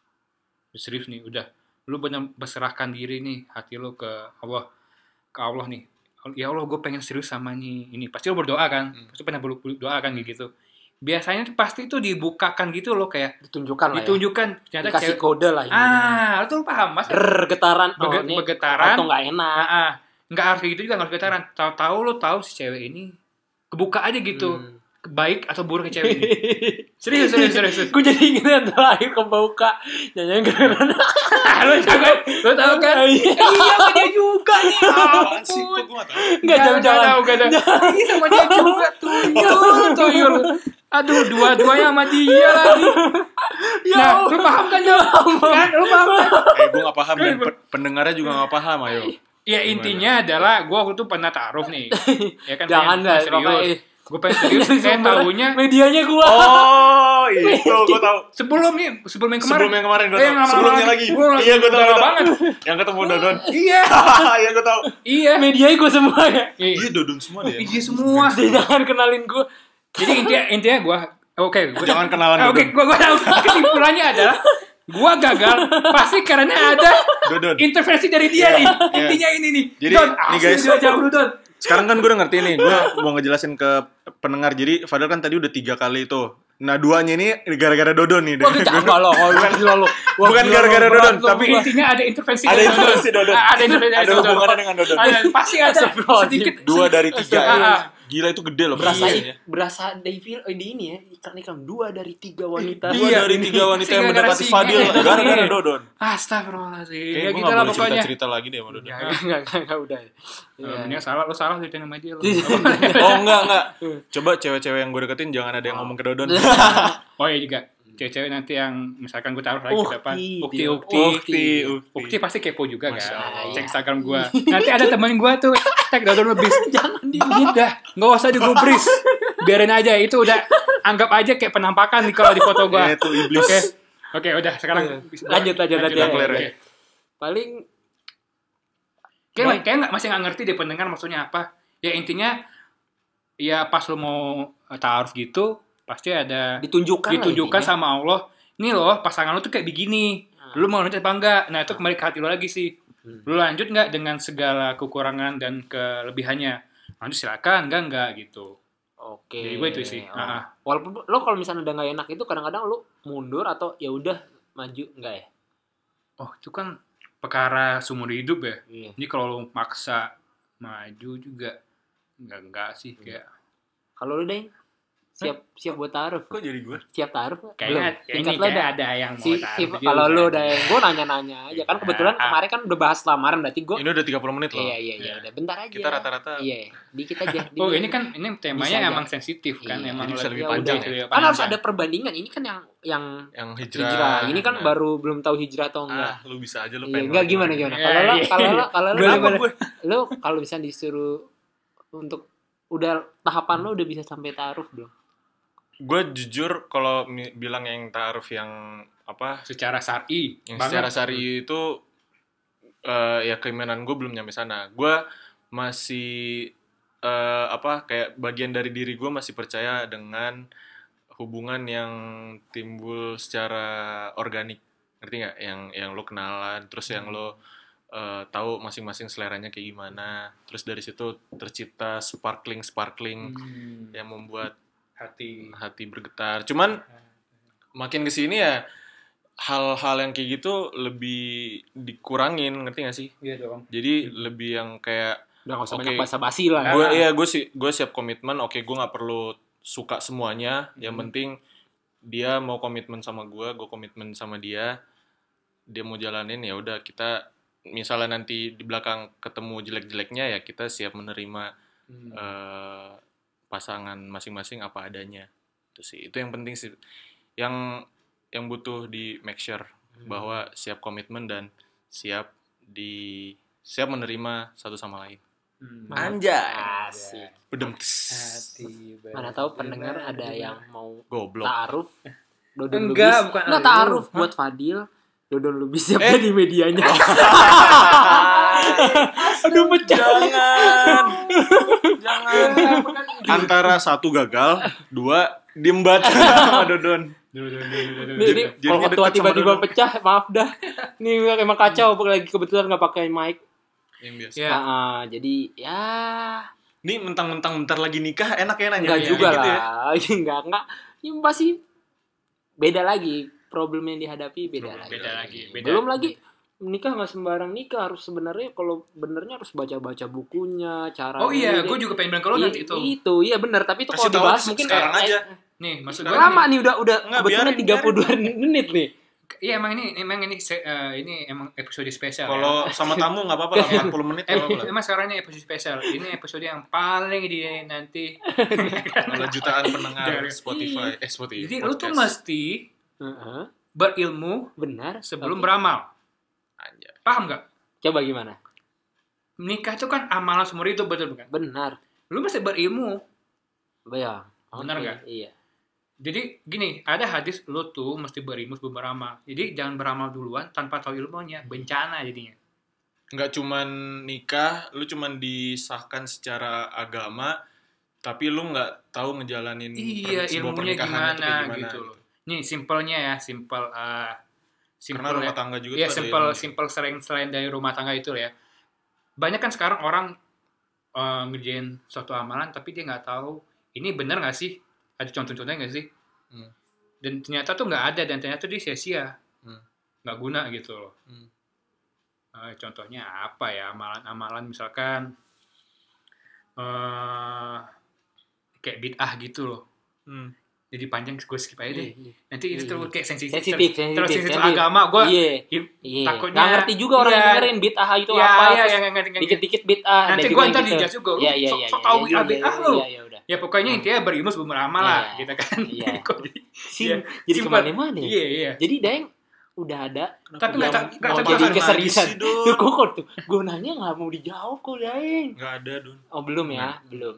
udah serius nih, udah lo benar berserahkan diri nih hati lo ke Allah, ke Allah nih. Ya Allah, gue pengen serius sama nih ini. Pasti lo berdoa kan, Hmm. pasti pernah berdoa kan gitu. Biasanya tuh pasti tuh dibukakan gitu loh kayak Ditunjukkan lah ya. ditunjukkan ternyata Dikasih cewek. kode lah ini. Ah, lo tuh paham mas? Ger, getaran. Oh, Bege- ini bergetaran. atau enggak enak. Ah, ah. Nggak harus kayak gitu juga, nggak harus getaran. Tahu-tahu lo tahu si cewek ini kebuka aja gitu, Hmm. baik atau buruk ke cewek ini. Serius, serius, serius. serius. Gue jadi inget yang terakhir kebuka nyanyian keren. Ah, lo jangan, lo tahu kan? Iya. Iya, sama dia juga nih. Apaan sih? Kok gue nggak tahu? Enggak, jangan jangan. tahu, gak ada. Ini sama dia juga, tuyul, tuyul. Aduh, dua-duanya sama dia lagi. Ya Nah, Allah. lo paham kan, Jo? Kan, lo paham kan? Eh, gue nggak paham dan pe- pendengarnya juga nggak paham. Ayo. Ya intinya adalah gue waktu itu pernah taruh nih. Ya kan, Jangan pengen lah, serius. pokoknya. Gue pengen serius, saya tahunya medianya gua. Oh, itu gue tahu. sebelum nih, sebelum yang kemarin. Sebelum yang kemarin gue Eh, tahu. yang lama-lama Sebelumnya lagi. lagi. Gua Iya, gue tahu. lama gua tahu. banget. Yang ketemu Dodon. Iya, Iya, gue tahu. iya. Medianya gua semua ya. Iya, Dodon semua deh. Iya semua. Jangan kenalin gua. Jadi intinya intinya gue, oke, gue Jangan kenalan Ah, Oke, Dodon. gue gue tahu. Kesimpulannya adalah gue gagal pasti karena ada Dodon. intervensi dari dia Iya, nih. iya. Intinya ini nih. Jadi, Don, nih asli guys. dia jauh dulu, Don. Sekarang kan gue udah ngerti nih, gue mau ngejelasin ke pendengar. Jadi Fadel kan tadi udah tiga kali itu. Nah duanya ini gara-gara Dodon nih. Wah, jangan lo, kalau gila lo. Wah, Bukan gila gara-gara lo, berat Dodon, lo, tapi gua. Intinya ada intervensi Ada dari intervensi Dodon. Ah, Ada intervensi dari Ada Dodon. hubungannya dengan Dodon. Ada, pasti ada Astagfirullahaladzim. sedikit. Dua dari tiga Ah, ya. ah. Gila itu gede loh. berasa Iya. berasa Devil eh, di ini ya iklan-iklan dua dari tiga wanita. Dua Iya, dari ini. tiga wanita yang Gara-gara mendekati si- Fadil iya. gara-gara Dodon. Astagfirullahaladzim. Kayaknya Ya gue gitu gak lah boleh pokoknya. cerita-cerita lagi deh sama Dodon. Ya, Enggak enggak enggak udah. Eh, Iya. Mendingan salah, lo salah cerita sama dia lo. Oh enggak, enggak. Coba cewek-cewek yang gue deketin jangan ada yang ngomong ke Dodon. Oh iya juga. Cewek-cewek nanti yang misalkan gue taruh lagi Ukti, ke depan. Ukti, dia. ukti. Ukti, Ukti pasti kepo juga kan. Masya Allah. Cek Instagram gue. Nanti ada temen gue tuh tag Dodon lebih. Jangan di Udah, nggak usah digubris. biarin aja itu udah anggap aja kayak penampakan nih kalau di foto gua. Ya, itu iblis. Oke. Oke, udah sekarang lanjut lanjut lanjut. Udah clear, Oke. ya. Paling Kayak kayak nggak masih nggak ngerti deh pendengar maksudnya apa. Ya intinya ya pas lo mau taaruf gitu pasti ada ditunjukkan lah ditunjukkan intinya. sama Allah. Ini loh pasangan lo tuh kayak begini. Lu mau lanjut apa enggak? Nah itu kembali ke hati lo lagi sih. Lu lanjut nggak dengan segala kekurangan dan kelebihannya? Lanjut silakan, enggak enggak gitu. Oke. Jadi gue itu sih. Oh. Nah, Walaupun lo kalau misalnya udah nggak enak itu kadang-kadang lo mundur atau ya udah maju enggak ya? oh itu kan perkara seumur hidup ya. Iya. Jadi kalau lo maksa maju juga enggak enggak sih kayak Kalau lo deh siap siap buat taruh. Kok jadi gue? Siap taruh nggak? kayaknya Belum. kayak ini Tingkat lo kayak dah. ada yang mau Si, si, taruh juga. kalau lo udah gue nanya-nanya aja kan kebetulan Ah. kemarin kan udah bahas lamaran berarti gue Ini udah tiga puluh menit loh. iya iya iya Iya. udah bentar aja Kita rata-rata iya dikit aja Oh Di- ini kan ini temanya Bisa aja. emang sensitif kan, Iya, emang jadi bisa lebih ya panjang udah. ya. kan harus ada perbandingan ini kan yang yang yang hijrah. hijrah ini kan Nah. baru belum tahu hijrah atau enggak Ah, lu bisa aja lu iya, pengen enggak banget gimana gimana. gimana Ya, kalau lo iya. kalau lo kalau lo Boleh, lo, boleh. lo kalau bisa disuruh untuk udah tahapan lo udah bisa sampai taruh belum Gue jujur kalau mi- bilang yang ta'aruf yang apa secara syar'i yang banget. secara syari itu eh, ya keimanan gue belum nyampe sana. Gue masih eh, apa kayak bagian dari diri gue masih percaya dengan hubungan yang timbul secara organik, ngerti nggak? Yang yang lo kenalan, terus yang lo eh, tahu masing-masing seleranya kayak gimana, terus dari situ tercipta sparkling sparkling Hmm, yang membuat hati hati bergetar. Cuman makin kesini ya hal-hal yang kayak gitu lebih dikurangin, ngerti gak sih? iya dong. Jadi lebih yang kayak udah nggak usah Oke. banyak basa-basi lah gue Ah. iya gue sih gue siap komitmen. Oke, gue nggak perlu suka semuanya. Yang Hmm. penting dia mau komitmen sama gue, gue komitmen sama dia. Dia mau jalanin ya udah kita misalnya nanti di belakang ketemu jelek-jeleknya ya kita siap menerima Hmm. eh, pasangan masing-masing apa adanya. Itu sih itu yang penting sih, yang yang butuh di make sure bahwa siap komitmen dan siap di siap menerima satu sama lain. Hmm. Anjay. asik Bedem. Hati mana tahu pendengar ada yang mau Goblok. taaruf Dodon Enggak, Lubis. bukan Nggak lu. taaruf Hah? buat Fadil Dodon Lubis siap Eh. jadi medianya Aduh, jangan. Jangan. Antara satu gagal, dua diembat sama Dodon. Dulu, dulu, dulu, dulu, Ini, dulu. ini Jadinya kalau ketua deket sama tiba-tiba Dodon. pecah, maaf dah. Ini emang kacau, lagi kebetulan nggak pakai mic. Yang biasa. Ya. Ah, ah, jadi ya Nih mentang-mentang bentar lagi nikah enak ya nanya nggak kayak juga gitu ya. lah, nggak nggak. Ini pasti beda lagi problem yang dihadapi beda Belum, lagi. beda lagi, beda. Belum lagi nikah nggak sembarang nikah, harus sebenarnya kalau benernya harus baca-baca bukunya, cara. Oh iya, gue juga pengen bilang ke lo nanti itu. Itu iya benar, tapi itu Kasih kalau tahu dibahas mungkin sekarang eh, aja. eh, Nih, maksud gue Sekarang lama nih udah udah Nggak, kebetulan biarin, tiga puluh dua menit nih. Iya emang ini emang ini se- eh, ini emang episode spesial. Kalau ya. sama tamu nggak apa-apa lah, empat puluh menit Eh, nggak apa-apa lah. emang sekarang ini episode spesial. Ini episode yang paling di nanti. Kalau jutaan pendengar Jangan. Spotify, eh Spotify. Jadi lu tuh podcast. mesti Heeh, berilmu benar. sebelum Tapi- beramal. Anjay. Paham nggak? Coba gimana? Menikah itu kan amalan seumur hidup, betul bukan? Benar. Lu mesti berilmu. Ya. Benar oke, nggak? Iya. Jadi gini, ada hadis lu tuh mesti berilmu sebelum beramal. Jadi jangan beramal duluan tanpa tahu ilmunya, bencana jadinya. Nggak cuman nikah, lu cuman disahkan secara agama, tapi lu nggak tahu ngejalanin Iya, per- sebuah ilmunya pernikahan gimana, itu kayak gitu loh. Nih simpelnya ya, simpel uh, simpel Karena rumah ya. tangga juga Iya, tuh ada simpel ilmunya. simpel selain selain dari rumah tangga itu ya. Banyak kan sekarang orang uh, ngerjain suatu amalan tapi dia nggak tahu ini benar nggak sih? Ada contoh-contohnya nggak sih? Hmm. Dan ternyata tuh nggak ada dan ternyata dia sia-sia, Hmm. nggak guna gitu loh. Hmm. Uh, contohnya apa ya, amalan-amalan misalkan uh, kayak bid'ah gitu loh. Hmm. Jadi panjang gue skip aja deh. Iya, iya. Nanti itu Iya, terlalu iya. kayak sensitif. Sensitif, ter- sensitif, terus sensitif sensitif. agama. Gue Iya. hi- Iya. takutnya Nggak ngerti juga orang yang iya. dengerin bid'ah itu ya, apa. Iya, terus yang ngerti kan. dikit-dikit bid'ah. Nanti ada gue juga yang ntar gitu. dijudge juga. Lu Iya, iya, sok- iya. sok iya, tahu iya, bid'ah iya, bid'ah iya, lu. Iya, iya, udah. Ya pokoknya intinya berilmu sebelum beramal lah, Iya. gitu kan. Iya. Kok jadi- Sim, Iya. jadi Simpel. kemana-mana ya. Iya, iya. Jadi Daeng udah ada Tapi yang nggak tak- nggak mau tak- jadi nggak keseriusan. lagi sih, Tuh Don. kok tuh, gue nanya nggak mau dijawab kok Daeng. Nggak ada, Don. Oh belum ya, belum.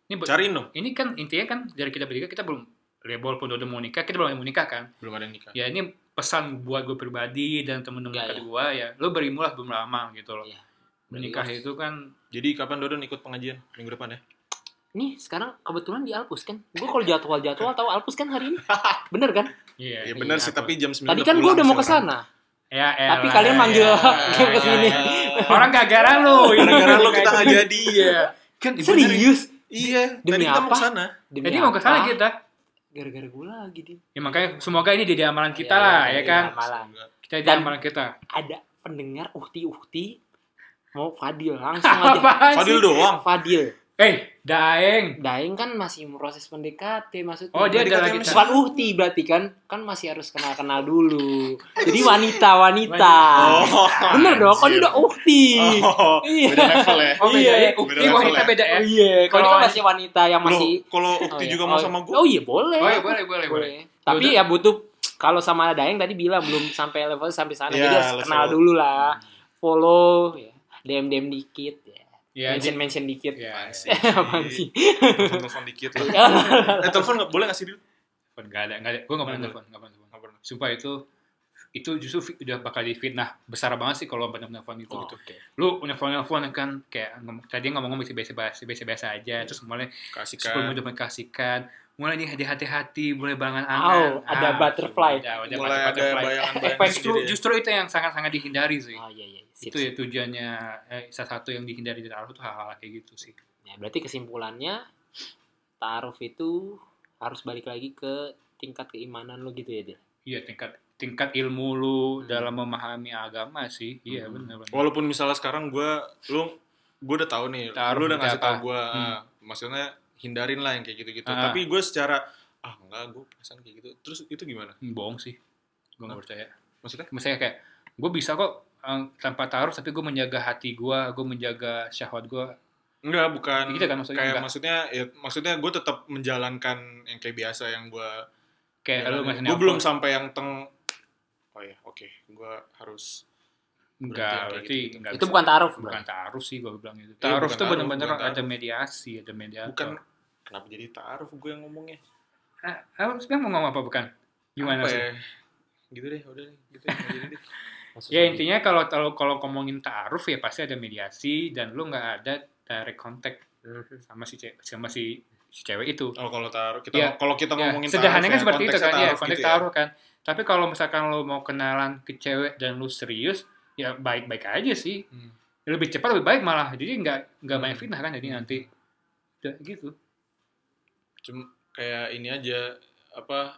Ini, Cariin dong. ini kan intinya kan dari kita bertiga kita belum, ya walaupun udah mau nikah, kita belum ada mau nikah kan. Belum ada yang nikah. Ya ini pesan buat gue pribadi dan temen-temen Ya, dekat ya. gue ya, lo berimulah belum lama gitu loh. Iya. Menikah Berimus. itu kan Jadi kapan Dodon ikut pengajian? Minggu depan ya? Nih sekarang kebetulan di Alpus kan. Gue kalau jadwal-jadwal tahu Alpus kan hari ini. Bener kan? iya. Ya benar Iya, sih, apa? tapi jam sembilan Tadi udah kan gue pulang udah mau sih ke orang. sana. Ya, Tapi elah, kalian manggil ya, gue ke sini. ya. Orang gara-gara lo, Gara-gara lo kita nggak jadi. Iya. Kan Serius? Iya, Demi tadi kita mau apa? ke sana. Demi Jadi mau ke sana apa? kita. Gara-gara gue lagi di. Ya makanya semoga ini jadi amalan kita Iya, lah, iya, ya iya, kan. amalan. Kita jadi Dan- amalan kita. Ada pendengar uhti-uhti mau Fadil langsung aja. Apaan Fadil sih? doang. Fadil. Eh, Daeng. Daeng kan masih proses P D K T maksudnya. Oh, dia P D K T ada lagi. masih- bukan uhti berarti kan kan masih harus kenal-kenal dulu. Jadi wanita-wanita. Oh, Bener dong, kan anjir. udah uhti. Oh, Iya. beda level ya. Oh, beda Iya. ya. Beda Ukti level wanita ya. beda ya. Oh iya, kalau ini kan Kalau- masih wanita yang Loh, masih kalau Oh, Ukti iya. juga Oh, mau iya. sama gue. Oh iya, boleh. Oh, iya, boleh, boleh, boleh. Tapi Yaudah. ya butuh kalau sama Daeng tadi bilang belum sampai level sampai sana. Iya, Jadi harus level. kenal dulu lah. Follow ya. D M D M dikit ya. Ya, mention mention dikit. Ya, Apaan sih? Telepon dikit lah. Eh, telepon nggak boleh nggak sih, Dil? Enggak ada, enggak ada. Gue enggak pernah Nggak telepon, enggak pernah telepon. Nggak pernah. Sumpah itu itu justru fi- udah bakal difitnah besar banget sih kalau pernah telepon itu Oh, gitu. oke. Lu nelfon-nelfon kan kayak ngom- tadi ngomong-ngomong biasa-biasa biasa-biasa aja, terus mulai Kasihkan. sebelum udah kasihkan, mulai nih hati-hati, mulai bayangan angan. Oh, ada butterfly. Ada, ada Mulai ada butterfly. bayangan-bayangan Justru sendiri ya. justru itu yang sangat-sangat dihindari sih. Oh iya iya. Sip, Itu ya sip. tujuannya eh, salah satu yang dihindari dari taruh itu hal-hal kayak gitu sih. Ya, berarti kesimpulannya ta'aruf itu harus balik lagi ke tingkat keimanan lo gitu ya, Dil? Iya, tingkat tingkat ilmu lu Hmm. dalam memahami agama sih. Iya, Hmm. benar benar. Walaupun misalnya sekarang gue, lu, gue udah tahu nih, Taruh lu udah seperti ngasih apa. tahu gue, Hmm. maksudnya hindarin lah yang kayak gitu-gitu. Ah. Tapi gue secara, ah enggak, gue perasaan kayak gitu. Terus itu gimana? Hmm, bohong sih. Gue gak percaya. Maksudnya? Misalnya kayak, gue bisa kok eh, tanpa taruh, tapi gue menjaga hati gue, gue menjaga syahwat gue. Enggak, bukan. Gitu kan maksudnya, Kayak enggak. maksudnya, ya, maksudnya gue tetap menjalankan yang kayak biasa yang gue. Kayak lu masih Gue belum sampai yang teng. Oh ya, oke, gue harus. Enggak, berhenti yang kayak berarti gitu. enggak Itu bisa. bukan ta'aruf, Bukan bro. taruh sih gue bilang itu. Iya, Taruh bukan tuh taruh, benar-benar bukan ada taruh. mediasi, ada mediator. Bukan. Kenapa jadi taruh gue yang ngomongnya? Ah, ah, sebenarnya mau ngomong apa bukan? Gimana Apa sih? ya? Gitu deh, udah deh, gitu deh, nggak jadi deh. Ya intinya kalau kalau kalau ngomongin ta'aruf ya pasti ada mediasi dan lu nggak ada direct contact sama si cewek sama si, si cewek itu. Oh, kalau taruh kita Ya, kalau kita Ya, ngomongin sederhananya kan taruh seperti itu konteksnya kan ya, taruh konteks gitu ya. taruh kan. Tapi kalau misalkan lu mau kenalan ke cewek dan lu serius, ya baik-baik aja sih. Hmm. Lebih cepat lebih baik malah. Jadi nggak nggak banyak Hmm. fitnah kan jadi nanti. Udah gitu. Cuma kayak ini aja apa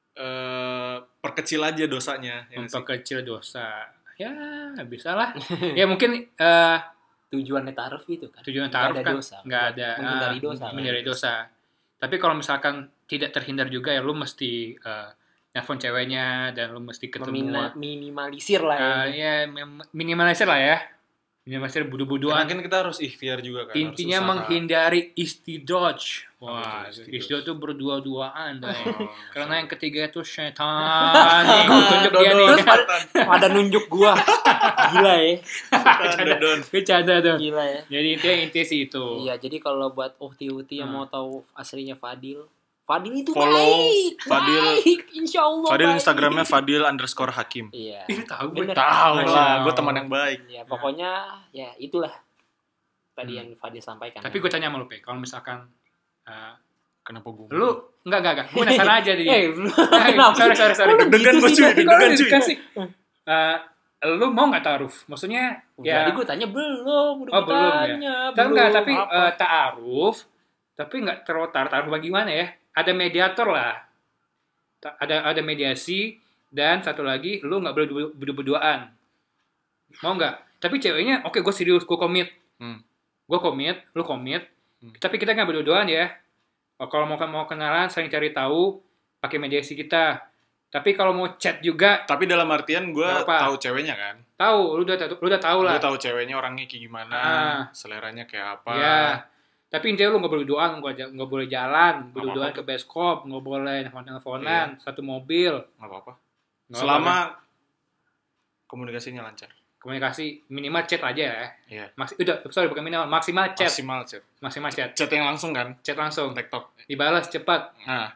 eh perkecil aja dosanya ya nggak sih? Memperkecil dosa. Ya, bisa lah. Ya mungkin eh Tujuannya ta'aruf itu kan. tujuan Nggak taruh ada kan dosa. nggak ada Menghindari ah, dosa. menghindari dosa. Tapi kalau misalkan tidak terhindar juga ya lu mesti eh, nelfon ceweknya dan lu mesti ketemu Memina- minimalisir lah ya. eh, ya mem- minimalisir lah ya. Minimalisir Karena budu-buduan. kan kita harus ikhtiar juga kan. harus Intinya usaha. menghindari istidoj. Apa Wah, itu istidoj? istidoj itu berdua-duaan. Dai. Oh, Karena yang ketiga itu setan. Nih, gua tunjuk dia nih. Terus pada, pada nunjuk gua. Gila ya. Bercanda, Don. Bercanda tuh. Gila ya. Jadi intinya intinya sih itu. Iya, jadi kalau buat uhti-uhti yang Hmm. mau tahu aslinya Fadil, Fadil itu Follow baik, Fadil. baik, insya Allah Fadil baik. Instagramnya Fadil underscore Hakim. Iya. Ih, tahu gue. Bener. Tahu Masya lah, Allah. gue teman yang baik. Ya pokoknya ya itulah tadi Hmm. yang Fadil sampaikan. Tapi gue tanya sama lu, Pe, kalau misalkan uh, Kenapa gue? lu enggak enggak enggak, gue penasaran aja di. Eh, belum. Kenapa sorry sih? sorry sorry. Kok lu Deg-degan gitu gua, sih, cuy, Dil? deg-degan, Kalau cuy. dikasih, eh, lu mau nggak taruh? Maksudnya Udah, ya. tadi gue tanya belum, udah Oh, gua belum ya? tanya, Tapi enggak, belum. tapi Apa? eh, ta'aruf, tapi enggak terlalu taruh taruh bagaimana ya? Ada mediator lah. Ta- Ada ada mediasi dan satu lagi lu nggak boleh berdua- berdua-duaan. Mau nggak? Tapi ceweknya, oke gue serius, gue komit. Hmm. Gue komit, lu komit. Hmm. Tapi kita nggak berdua-duaan ya. Oh, kalau mau mau kenalan, saling cari tahu, pakai mediasi kita. Tapi kalau mau chat juga, Tapi dalam artian gue Nggak apa. tahu ceweknya kan. tahu, lu udah tahu, lu udah tahu lah. Gue tahu ceweknya orangnya kayak gimana, Ah. seleranya kayak apa. Ya. Tapi intinya lu nggak boleh doang, nggak nggak boleh jalan, Nggak berduaan apa-apa. ke bioskop, nggak boleh nelfon-nelfonan, satu mobil. Nggak apa-apa. Nggak Selama apa-apa. komunikasinya lancar. komunikasi minimal chat aja ya. Iya. Maksi, udah, sorry bukan minimal, maksimal chat. Maksimal chat. Maksimal chat. Chat yang langsung kan? Chat langsung. TikTok. Dibalas cepat. Nah.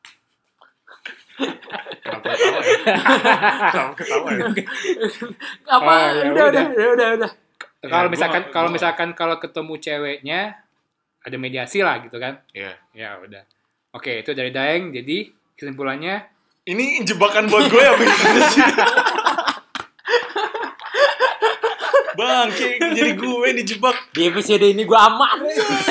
Kenapa ketawa ya? Kenapa ketawa ya? Apa? Oh, ya udah, udah. udah, udah, udah. Kalau gua misalkan nggak- kalau gua- misalkan kalau ketemu ceweknya ada mediasi lah gitu kan. Iya. Ya udah. Oke, itu dari Daeng. Jadi kesimpulannya Ini jebakan buat gue ya, gimana sih? Bang, kayak jadi gue yang dijebak. Di episode ini gue aman.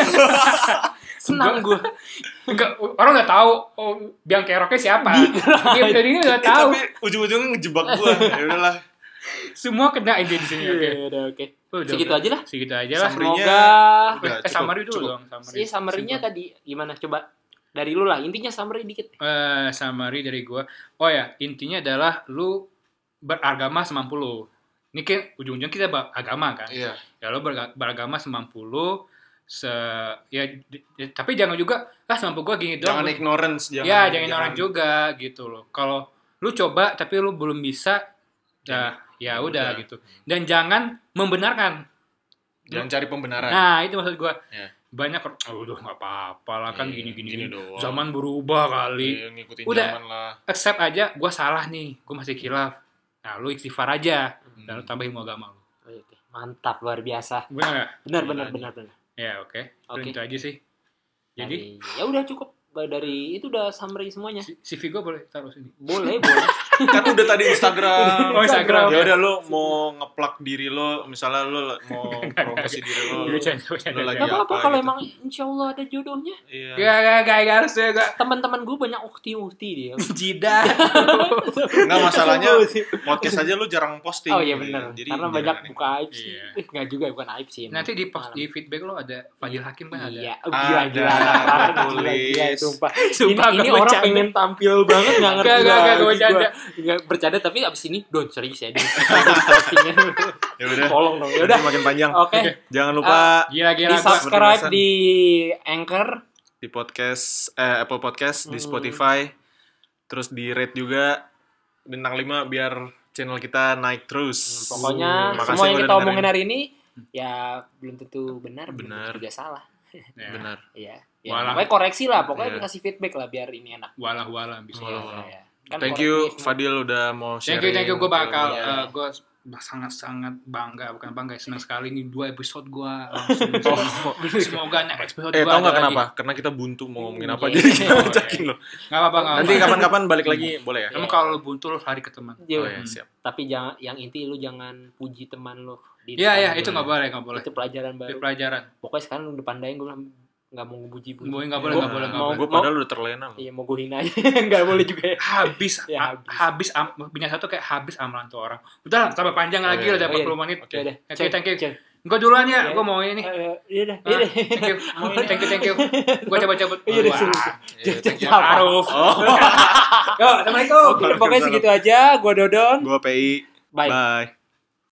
Senang gue. enggak orang nggak tahu oh, Biang Keroknya siapa. Dia dari ini nggak Eh, tahu. tapi ujung-ujungnya ngejebak gue. Ya udahlah. Semua kena ide di sini. Oke. Iya, udah oke. Oh, udah, Segitu udah. aja lah. Segitu aja lah. Summary-nya Semoga udah Eh, cukup, summary dulu cukup. dong, summary. si summary-nya tadi gimana coba dari lu lah. Intinya summary dikit. Eh, summary dari gua. Oh ya, intinya adalah lu beragama semampu lu. Ini kan ujung-ujungnya kita beragama kan. Iya. Ya lu berga- beragama semampu lu. Se ya, di- ya, tapi jangan juga ah semampu gua gini doang. Jangan Gua- ignorance, jangan. ya, jangan orang juga gitu loh. Kalau lu coba tapi lu belum bisa ya ya udah udah. gitu. Dan jangan membenarkan. Jangan cari pembenaran. Nah, itu maksud gua. Ya. Banyak orang, oh, udah nggak apa-apa lah kan Iya, gini-gini. gini doang. Zaman berubah kali. Iya, ngikutin Udah. zaman lah. Accept aja, gue salah nih, gue masih khilaf. Nah, lu istighfar aja, Hmm. dan lu tambahin ilmu agama lu. Oke, mantap, luar biasa. Benar nggak? Benar, Gila benar, aja. benar, benar. Ya, oke. Oke. Itu aja sih. Jadi, Dari- ya udah cukup dari itu udah summary semuanya. C- C V gue boleh taruh sini. Boleh, boleh. Kan udah tadi Instagram. Oh, Instagram. Ya udah lu mau ngeplak diri lo, misalnya lu mau promosi diri lo. Iya, bercanda, bercanda. lu lagi Gak apa-apa apa kalau gitu. emang insya Allah ada jodohnya. Iya. Gak, gak, gak, gak harus ya, gak. Teman-teman gue banyak ukti-ukti dia. Jidat. Enggak masalahnya podcast aja lu jarang posting. Oh iya benar. Jadi Karena jangan banyak aneh. buka aib sih. Iya. Eh, enggak juga bukan aib sih. emang. Nanti di post Malam. di feedback lo ada Fadil Hakim kan ada. Iya, oh, gila Ada, gila. Parah, gila, gila, tulis. sumpah. Sumpah, ini ini gak orang bercanda. pengen tampil banget enggak ngerti. Gak, gak, gak, lagi gak bercanda. gua. Nggak bercanda tapi abis ini don serius ya. Di postingnya. Ya udah. Tolong dong. Ya Udah udah. makin panjang. Oke. Jangan lupa Gila, gila. Di gua- subscribe pesan. di Anchor. di podcast eh, Apple Podcast, di Hmm. Spotify. Terus di rate juga bintang lima biar channel kita naik terus. Pokoknya Makasih semua yang udah kita dengerin. omongin hari ini ya belum tentu benar, belum Benar. tentu juga salah. Ya. Benar. Iya. Ya, Walah. pokoknya koreksi lah, pokoknya Iya. dikasih feedback lah biar ini enak. Walah-walah bisa. Walah. Iya, iya. Kan Thank koreksi you semua. Fadil udah mau sharing. Thank you, thank you. Gue bakal, Iya. eh, gue sangat-sangat bangga, bukan bangga, senang sekali ini dua episode gue. Semoga next episode Eh, gue tau ada nggak lagi. kenapa? Karena kita buntu mau ngomongin apa Iya. jadi kita Oh, bacakin iya. lo. Nggak apa-apa, nggak Nanti apa-apa. kapan-kapan balik lagi boleh ya? Emang kalau lu buntu lu lari ke teman. Iya. Oh ya, siap. Tapi jangan yang inti lu jangan puji teman lu. di Iya, depan iya, lu. itu nggak boleh, nggak boleh. Itu pelajaran Itu baru. pelajaran. Pokoknya sekarang lu depan daeng gue bilang nggak mau ngepuji-puji. Boleh, nggak boleh, Gua nggak boleh, nggak mau- boleh. Gue padahal udah terlena loh. Iya, mau gue hina aja. Nggak boleh juga ya. Habis, Ya, ha- habis. habis, am, bintang satu kayak habis amalan tuh orang. Udah lah, tambah panjang Oh, lagi iya. udah Oh, iya. empat puluh menit. Oke. Ya udah. Thank you, thank you. Cek. Gue duluan ya, Iya. gue mau ini. Eh, Iya dah, Ah, iya dah. Thank you, thank you, thank you. Gue cabut-cabut. Iya deh, Wah. suruh. Iya, thank you. Apa? Aruf. Oh, Yo, assalamualaikum. Oke, pokoknya segitu aja. Gua Dodon. gue P I. Bye. Bye.